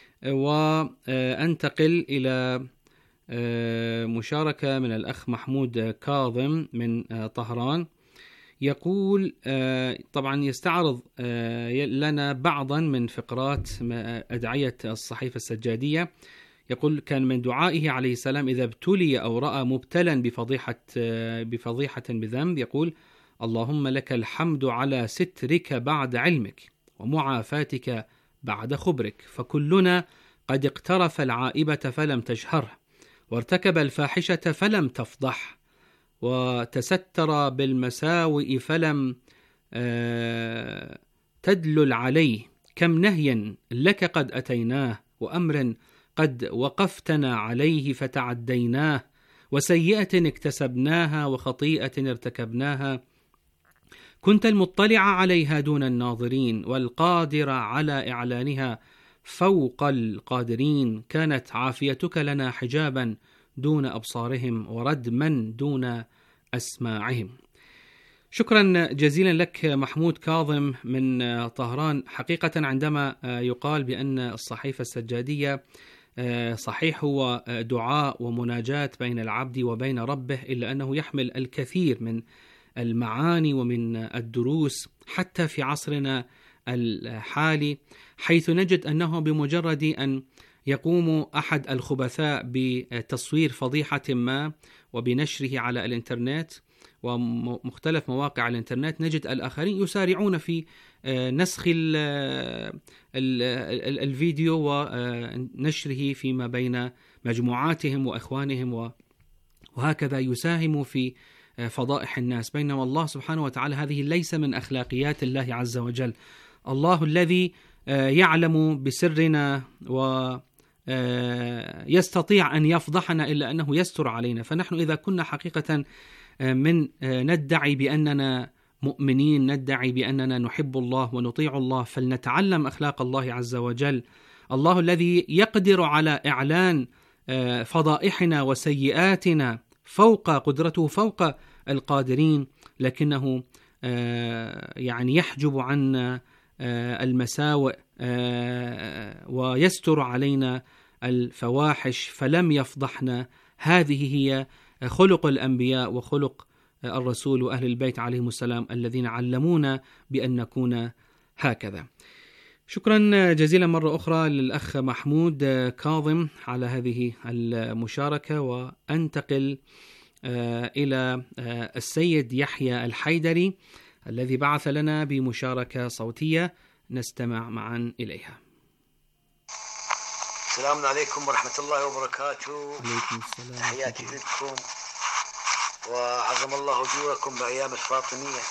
وأنتقل إلى مشاركة من الأخ محمود كاظم من طهران، يقول طبعا يستعرض لنا بعضا من فقرات أدعية الصحيفة السجادية. يقول: كان من دعائه عليه السلام إذا ابتلي أو رأى مبتلا بفضيحة بفضيحة بذنب يقول: اللهم لك الحمد على سترك بعد علمك ومعافاتك بعد خبرك، فكلنا قد اقترف العائبة فلم تجهره، وارتكب الفاحشة فلم تفضح، وتستر بالمساوئ فلم تدلل عليه. كم نهيا لك قد أتيناه، وأمر قد وقفتنا عليه فتعديناه، وسيئة اكتسبناها وخطيئة ارتكبناها كنت المطلع عليها دون الناظرين، والقادر على إعلانها فوق القادرين. كانت عافيتك لنا حجابا دون أبصارهم، وردما دون أسماعهم. شكرا جزيلا لك محمود كاظم من طهران. حقيقة عندما يقال بأن الصحيفة السجادية صحيح هو دعاء ومناجاة بين العبد وبين ربه، إلا أنه يحمل الكثير من المعاني ومن الدروس حتى في عصرنا الحالي، حيث نجد أنه بمجرد أن يقوم أحد الخبثاء بتصوير فضيحة ما وبنشره على الإنترنت ومختلف مواقع الإنترنت، نجد الآخرين يسارعون في نسخ ال ال ال الفيديو ونشره فيما بين مجموعاتهم وإخوانهم، وهكذا يساهم في فضائح الناس. بينما الله سبحانه وتعالى هذه ليس من أخلاقيات الله عز وجل. الله الذي يعلم بسرنا ويستطيع أن يفضحنا إلا أنه يستر علينا. فنحن إذا كنا حقيقة من ندعي بأننا مؤمنين، ندعي بأننا نحب الله ونطيع الله، فلنتعلم أخلاق الله عز وجل. الله الذي يقدر على إعلان فضائحنا وسيئاتنا فوق قدرته، فوق القادرين، لكنه يعني يحجب عنا المساوئ ويستر علينا الفواحش فلم يفضحنا. هذه هي خلق الأنبياء وخلق الرسول وأهل البيت عليهم السلام الذين علمونا بأن نكون هكذا. شكرا جزيلا مرة أخرى للأخ محمود كاظم على هذه المشاركة. وأنتقل إلى السيد يحيى الحيدري الذي بعث لنا بمشاركة صوتية نستمع معا إليها. السلام عليكم ورحمة الله وبركاته. عليكم السلام. تحياتي لكم وعظم الله أجوركم بأيام الفاطمية.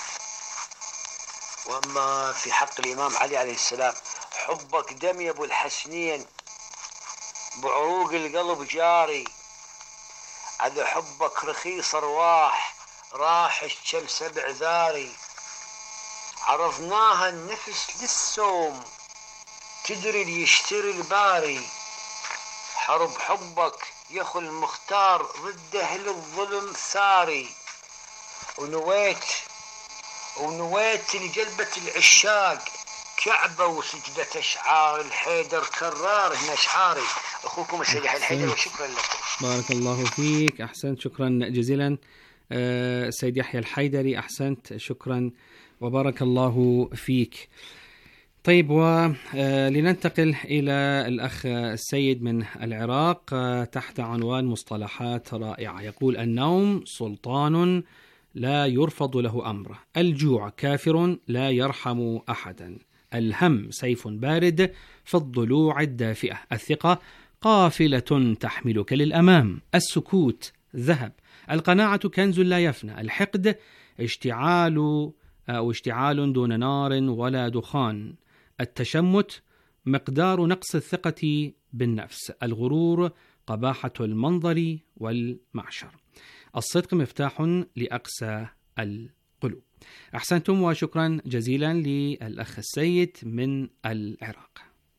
وأما في حق الإمام علي عليه السلام، حبك دم يا أبو الحسنين، بعروق القلب جاري، على حبك رخيص أرواح راح الشم سبع ذاري، عرضناها النفس للسوم تدري اللي يشتري الباري، حرب حبك يا أخو المختار ضد أهل الظلم ثاري، ونويت ونويت لجلبة العشاق كعبة وسجدة أشعار الحيدر كرار هنا أشعاري. أخوكم السيد يحيى الحيدري وشكرا لكم. بارك الله فيك، أحسنت، شكرا جزيلا السيد يحيى الحيدري، أحسنت، شكرا وبارك الله فيك. طيب، ولننتقل إلى الأخ السيد من العراق تحت عنوان مصطلحات رائعة. يقول: النوم سلطان لا يرفض له أمره، الجوع كافر لا يرحم أحدا، الهم سيف بارد في الضلوع الدافئة، الثقة قافلة تحملك للأمام، السكوت ذهب، القناعة كنز لا يفنى، الحقد اشتعال أو اشتعال دون نار ولا دخان، التشمت مقدار نقص الثقة بالنفس، الغرور قباحة المنظر والمعشر، الصدق مفتاح لأقسى قلوب. أحسنتم وشكرا جزيلا للأخ السيد من العراق.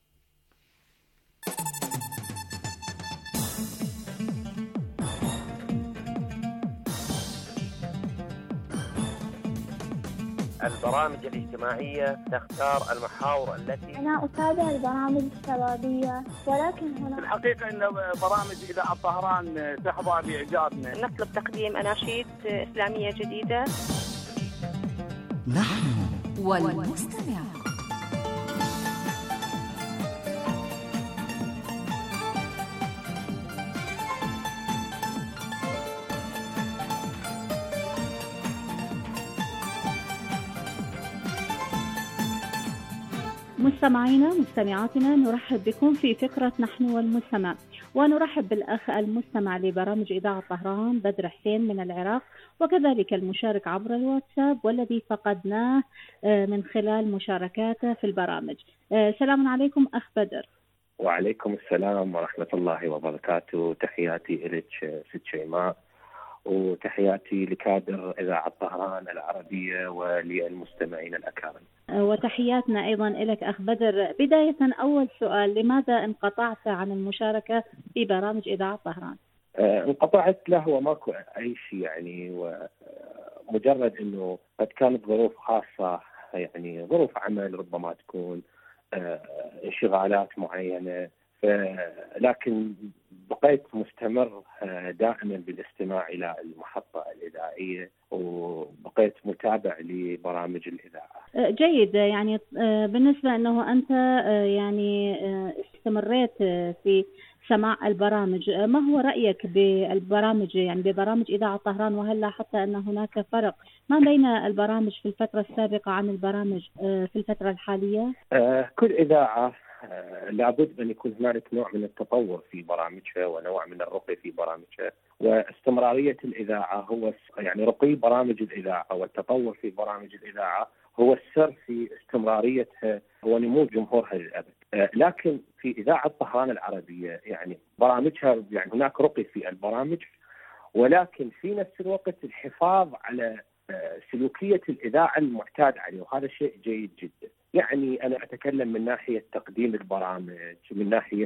البرامج الاجتماعية تختار المحاور التي أنا أتابع البرامج الشبابية، ولكن هنا في الحقيقة أن برامج إذاعة طهران تحظى بإعجابنا. نطلب تقديم أناشيد إسلامية جديدة. نحن والمستمع. مستمعينا مستمعاتنا، نرحب بكم في فقرة نحن والمستمع، ونرحب بالأخ المستمع لبرامج إذاعة طهران بدر حسين من العراق، وكذلك المشارك عبر الواتساب والذي فقدناه من خلال مشاركاته في البرامج. سلام عليكم أخ بدر. وعليكم السلام ورحمة الله وبركاته. تحياتي إليك ست شيماء، وتحياتي لكادر إذاعة طهران العربية وللمستمعين الأكارم. وتحياتنا أيضا لك أخ بدر. بداية أول سؤال، لماذا انقطعت عن المشاركة في برامج إذاعة طهران؟ آه انقطعت له وماكو أي شيء يعني، ومجرد أنه قد كانت ظروف خاصة، يعني ظروف عمل ربما تكون آه انشغالات معينة، لكن بقيت مستمر دائما بالاستماع إلى المحطة الإذاعية، وبقيت متابع لبرامج الإذاعة. جيد. يعني بالنسبة أنه أنت يعني استمريت في سماع البرامج، ما هو رأيك بالبرامج يعني ببرامج إذاعة طهران؟ وهل لاحظت أن هناك فرق ما بين البرامج في الفترة السابقة عن البرامج في الفترة الحالية؟ كل إذاعة لابد أن يكون هنالك نوع من التطور في برامجها ونوع من الرقي في برامجها، واستمرارية الإذاعة هو يعني رقي برامج الإذاعة والتطور في برامج الإذاعة هو السر في استمراريتها ونمو جمهورها للأبد. لكن في إذاعة طهران العربية يعني برامجها يعني هناك رقي في البرامج، ولكن في نفس الوقت الحفاظ على سلوكية الإذاعة المعتاد عليه، وهذا شيء جيد جدا. يعني أنا أتكلم من ناحية تقديم البرامج، من ناحية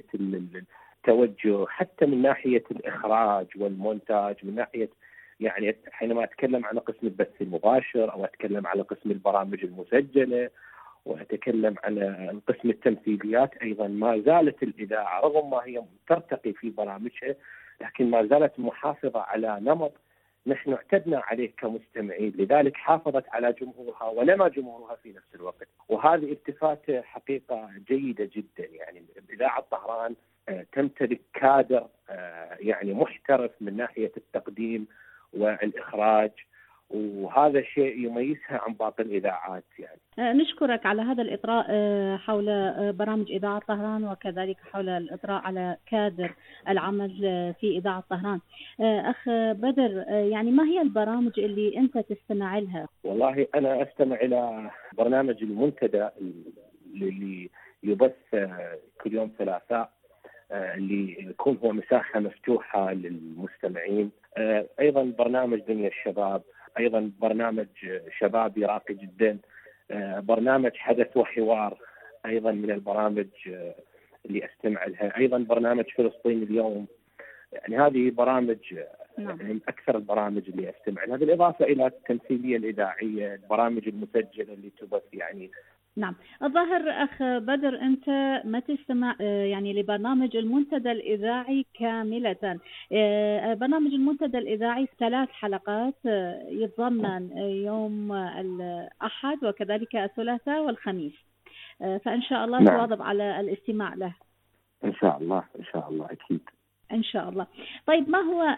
التوجه، حتى من ناحية الإخراج والمونتاج، من ناحية يعني حينما أتكلم عن قسم البث المباشر أو أتكلم على قسم البرامج المسجلة وأتكلم على قسم التمثيليات، أيضا ما زالت الإذاعة رغم ما هي ترتقي في برامجها لكن ما زالت محافظة على نمط نحن اعتدنا عليه كمستمعين، لذلك حافظت على جمهورها ونمى جمهورها في نفس الوقت، وهذه التفاتة حقيقة جيدة جدا. يعني إذاعة طهران تمتلك كادر يعني محترف من ناحية التقديم والإخراج، وهذا شيء يميزها عن باقي الإذاعات. يعني نشكرك على هذا الإطراء حول برامج إذاعة طهران، وكذلك حول الإطراء على كادر العمل في إذاعة طهران. أخ بدر، يعني ما هي البرامج اللي أنت تستمع لها؟ والله أنا أستمع إلى برنامج المنتدى اللي يبث كل يوم ثلاثاء، اللي يكون هو مساحة مفتوحة للمستمعين. أيضا برنامج دنيا الشباب، أيضا برنامج شبابي راقي جدا، برنامج حدث وحوار أيضا من البرامج اللي أستمع لها، أيضا برنامج فلسطين اليوم. يعني هذه برامج نعم. من أكثر البرامج اللي أستمع لها، بالإضافة إلى التمثيلية الإذاعية، البرامج المسجلة اللي تبث. يعني نعم. الظاهر أخ بدر أنت ما تستمع يعني لبرنامج المنتدى الإذاعي كاملة. برنامج المنتدى الإذاعي ثلاث حلقات يتضمن يوم الأحد وكذلك الثلاثاء والخميس، فإن شاء الله نعم. تواظب على الاستماع له. إن شاء الله إن شاء الله أكيد إن شاء الله. طيب ما هو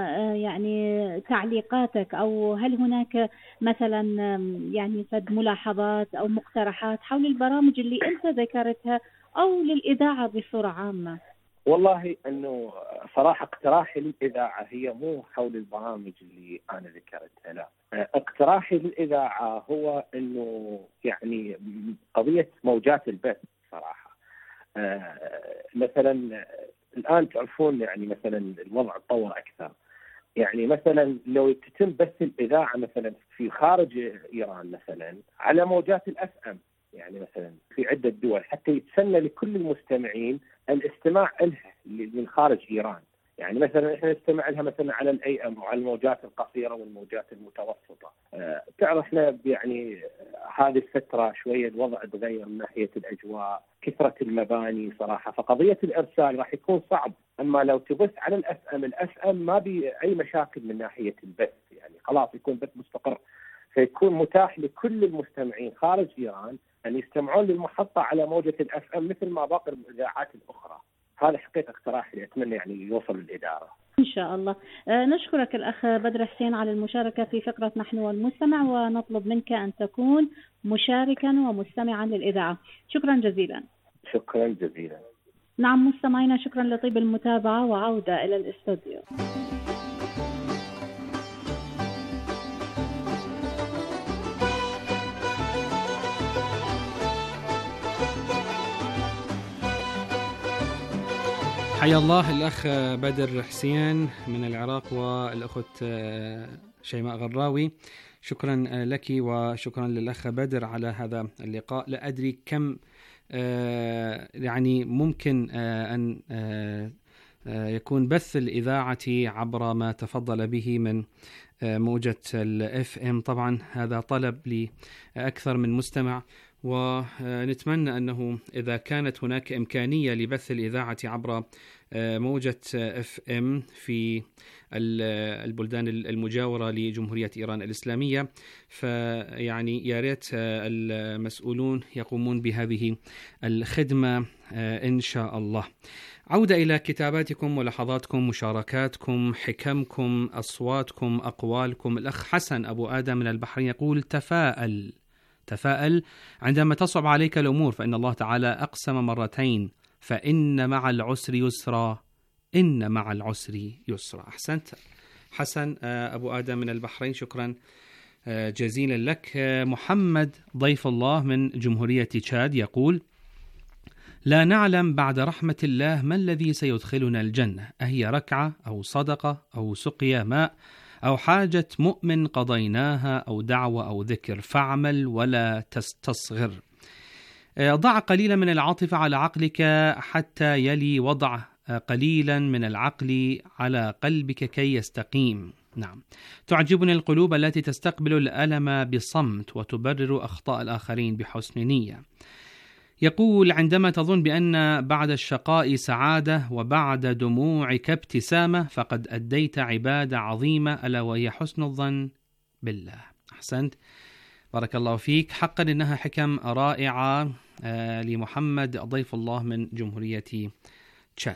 يعني تعليقاتك، أو هل هناك مثلا يعني فد ملاحظات أو مقترحات حول البرامج اللي أنت ذكرتها أو للإذاعة بصورة عامة؟ والله أنه صراحة اقتراحي للإذاعة هي مو حول البرامج اللي أنا ذكرتها، لا. اقتراحي للإذاعة هو أنه يعني قضية موجات البث صراحة. مثلا الآن تعرفون يعني مثلا الوضع تطور أكثر، يعني مثلا لو تتم بث الإذاعة مثلا في خارج إيران مثلا على موجات الأف أم، يعني مثلا في عدة دول، حتى يتسنى لكل المستمعين الاستماع لها من خارج إيران. يعني مثلا احنا نستمع لها مثلا على الاي ام وعلى الموجات القصيره والموجات المتوسطه. أه تعرفنا يعني هذه الفتره شويه الوضع تغير من ناحيه الاجواء، كثره المباني صراحه، فقضيه الارسال راح يكون صعب. اما لو تبث على الاف ام، الاف ام ما بي اي مشاكل من ناحيه البث، يعني خلاص يكون بث مستقر، فيكون متاح لكل المستمعين خارج ايران ان يستمعون للمحطه على موجه الاف ام مثل ما باقي الاذاعات الاخرى. هذا حقيقة اقتراح اللي أتمنى يعني يوصل للإدارة إن شاء الله. آه نشكرك الأخ بدر حسين على المشاركة في فقرة نحن والمستمع، ونطلب منك أن تكون مشاركا ومستمعا للإذاعة. شكرا جزيلا. شكرا جزيلا. نعم مستمعينا، شكرا لطيب المتابعة، وعودة إلى الاستوديو. حيا الله الأخ بدر حسين من العراق والأخت شيماء غراوي. شكرا لك وشكرا للأخ بدر على هذا اللقاء. لا أدري كم يعني ممكن أن يكون بث الإذاعة عبر ما تفضل به من موجة الإف إم. طبعا هذا طلب لأكثر من مستمع، ونتمنى أنه إذا كانت هناك إمكانية لبث الإذاعة عبر موجة إف إم في البلدان المجاورة لجمهورية إيران الإسلامية، فيعني يا ريت المسؤولون يقومون بهذه الخدمة إن شاء الله. عودة إلى كتاباتكم ولحظاتكم، مشاركاتكم، حكمكم، أصواتكم، أقوالكم. الأخ حسن أبو آدم من البحرين يقول: تفاءل تفاءل عندما تصعب عليك الأمور، فإن الله تعالى أقسم مرتين: فإن مع العسر يسرا، إن مع العسر يسرا. أحسنت حسن أبو آدم من البحرين، شكرا جزيلا لك. محمد ضيف الله من جمهورية تشاد يقول: لا نعلم بعد رحمة الله ما الذي سيدخلنا الجنة، أهي ركعة أو صدقة أو سقيا ماء أو حاجة مؤمن قضيناها أو دعوة أو ذكر، فاعمل ولا تستصغر. ضع قليلا من العاطفة على عقلك حتى يلي وضع قليلا من العقل على قلبك كي يستقيم. نعم، تعجبني القلوب التي تستقبل الألم بصمت وتبرر أخطاء الآخرين بحسن نية. يقول: عندما تظن بأن بعد الشقاء سعادة وبعد دموعك ابتسامة، فقد أديت عبادة عظيمة ألا وهي حسن الظن بالله. أحسنت، بارك الله فيك. حقا إنها حكم رائعة آه لمحمد ضيف الله من جمهورية تشاد.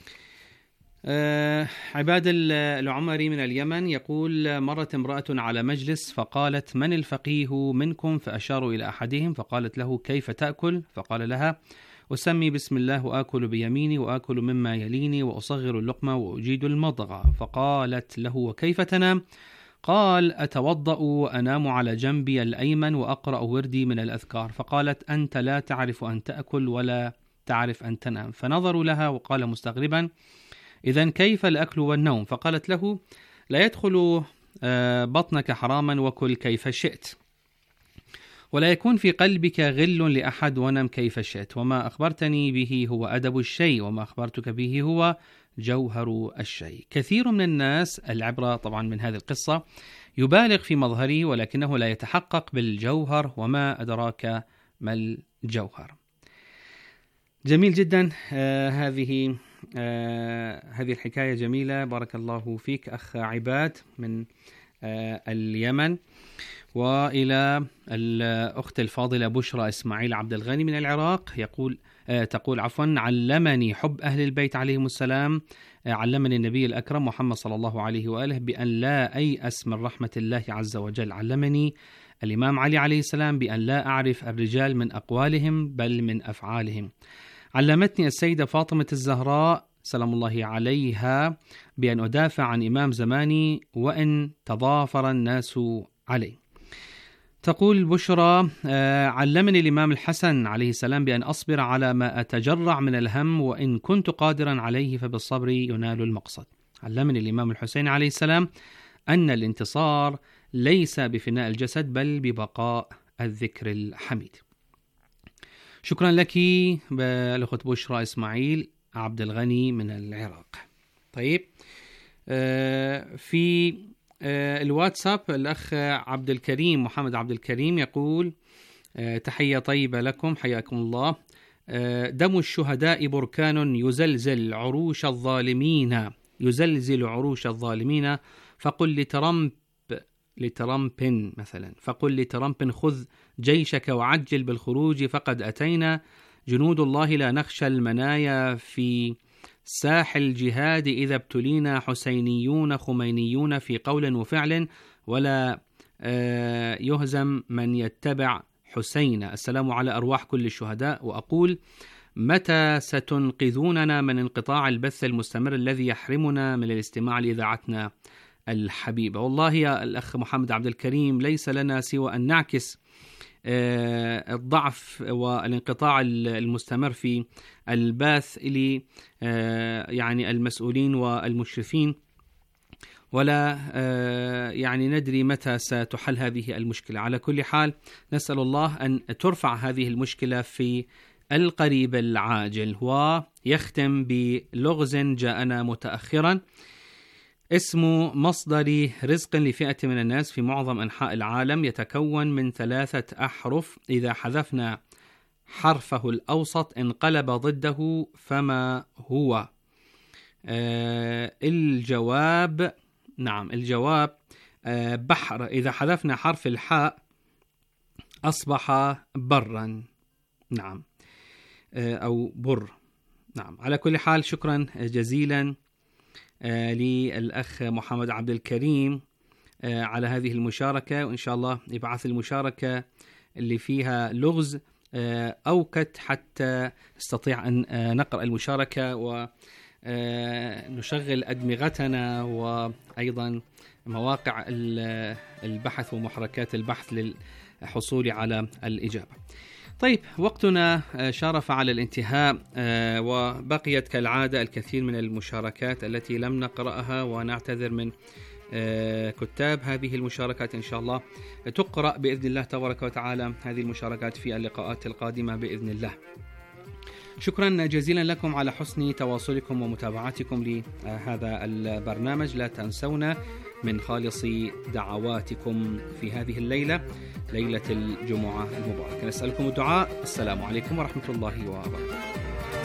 آه عباد العمري من اليمن يقول: مرت امرأة على مجلس فقالت: من الفقيه منكم؟ فأشاروا إلى أحدهم فقالت له: كيف تأكل؟ فقال لها: أسمي بسم الله وآكل بيميني وآكل مما يليني وأصغر اللقمة وأجيد المضغة. فقالت له: وكيف تنام؟ قال: أتوضأ وأنام على جنبي الأيمن وأقرأ وردي من الأذكار. فقالت: أنت لا تعرف أن تأكل ولا تعرف أن تنام. فنظروا لها وقال مستغربا: إذن كيف الأكل والنوم؟ فقالت له: لا يدخل بطنك حراما وكل كيف شئت، ولا يكون في قلبك غل لأحد، ونم كيف شئت، وما أخبرتني به هو أدب الشيء، وما أخبرتك به هو جوهر الشيء. كثير من الناس، العبرة طبعا من هذه القصة، يبالغ في مظهره ولكنه لا يتحقق بالجوهر، وما أدراك ما الجوهر. جميل جدا. آه هذه آه هذه الحكاية جميلة، بارك الله فيك أخ عباد من آه اليمن. وإلى الأخت الفاضلة بشرى إسماعيل عبد الغني من العراق يقول آه تقول عفوا: علمني حب أهل البيت عليهم السلام، آه علمني النبي الأكرم محمد صلى الله عليه وآله بأن لا أيأس من رحمة الله عز وجل. علمني الإمام علي عليه السلام بأن لا أعرف الرجال من أقوالهم بل من أفعالهم. علمتني السيدة فاطمة الزهراء سلام الله عليها بأن أدافع عن إمام زماني وإن تضافر الناس عليه. تقول بشرى: علمني الإمام الحسن عليه السلام بأن أصبر على ما أتجرع من الهم، وإن كنت قادرا عليه فبالصبر ينال المقصد. علمني الإمام الحسين عليه السلام أن الانتصار ليس بفناء الجسد بل ببقاء الذكر الحميد. شكرا لك الأخت بشرى إسماعيل عبد الغني من العراق. طيب، في الواتساب الأخ عبد الكريم محمد عبد الكريم يقول: تحية طيبة لكم، حياكم الله. دم الشهداء بركان يزلزل عروش الظالمين يزلزل عروش الظالمين فقل لترامب لترامب مثلا فقل لترامب خذ جيشك وعجل بالخروج فقد أتينا جنود الله لا نخشى المنايا في ساح الجهاد إذا ابتلينا حسينيون خمينيون في قول وفعل ولا يهزم من يتبع حسين. السلام على أرواح كل الشهداء، وأقول متى ستنقذوننا من انقطاع البث المستمر الذي يحرمنا من الاستماع لإذاعتنا الحبيبة. والله يا الأخ محمد عبد الكريم ليس لنا سوى أن نعكس الضعف والانقطاع المستمر في البث إلى يعني المسؤولين والمشرفين، ولا يعني ندري متى ستحل هذه المشكلة. على كل حال نسأل الله أن ترفع هذه المشكلة في القريب العاجل. ويختم بلغز جاءنا متأخرا اسمه مصدر رزق لفئة من الناس في معظم أنحاء العالم، يتكون من ثلاثة أحرف، إذا حذفنا حرفه الأوسط انقلب ضده، فما هو؟ آه الجواب نعم الجواب آه بحر. إذا حذفنا حرف الحاء أصبح برا، نعم آه أو بر. نعم، على كل حال شكرا جزيلا آه للأخ محمد عبد الكريم آه على هذه المشاركة، وإن شاء الله يبعث المشاركة اللي فيها لغز آه أوكت حتى نستطيع أن آه نقرأ المشاركة ونشغل أدمغتنا وأيضا مواقع البحث ومحركات البحث للحصول على الإجابة. طيب، وقتنا شارف على الانتهاء، وبقيت كالعادة الكثير من المشاركات التي لم نقرأها، ونعتذر من كتاب هذه المشاركات. إن شاء الله تقرأ بإذن الله تبارك وتعالى هذه المشاركات في اللقاءات القادمة بإذن الله. شكرا جزيلا لكم على حسن تواصلكم ومتابعتكم لهذا البرنامج. لا تنسونا من خالص دعواتكم في هذه الليلة، ليلة الجمعة المباركة. نسألكم الدعاء. السلام عليكم ورحمة الله وبركاته.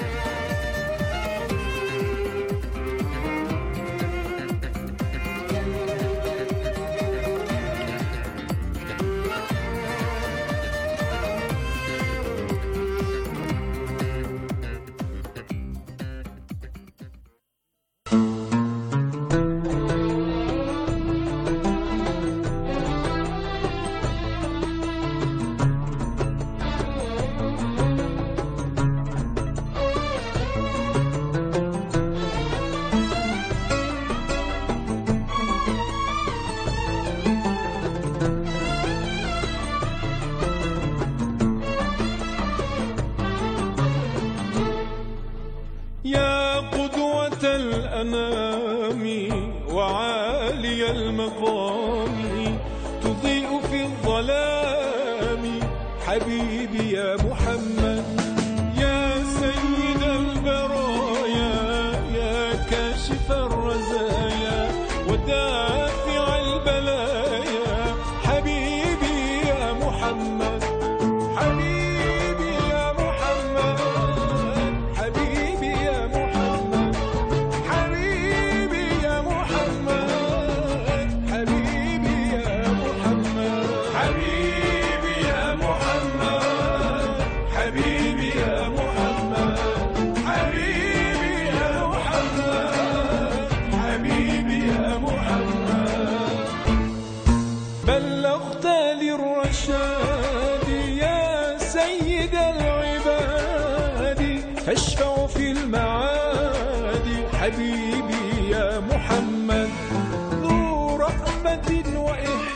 فاشفع في المعاد حبيبي يا محمد، ذو رحمة وإحسان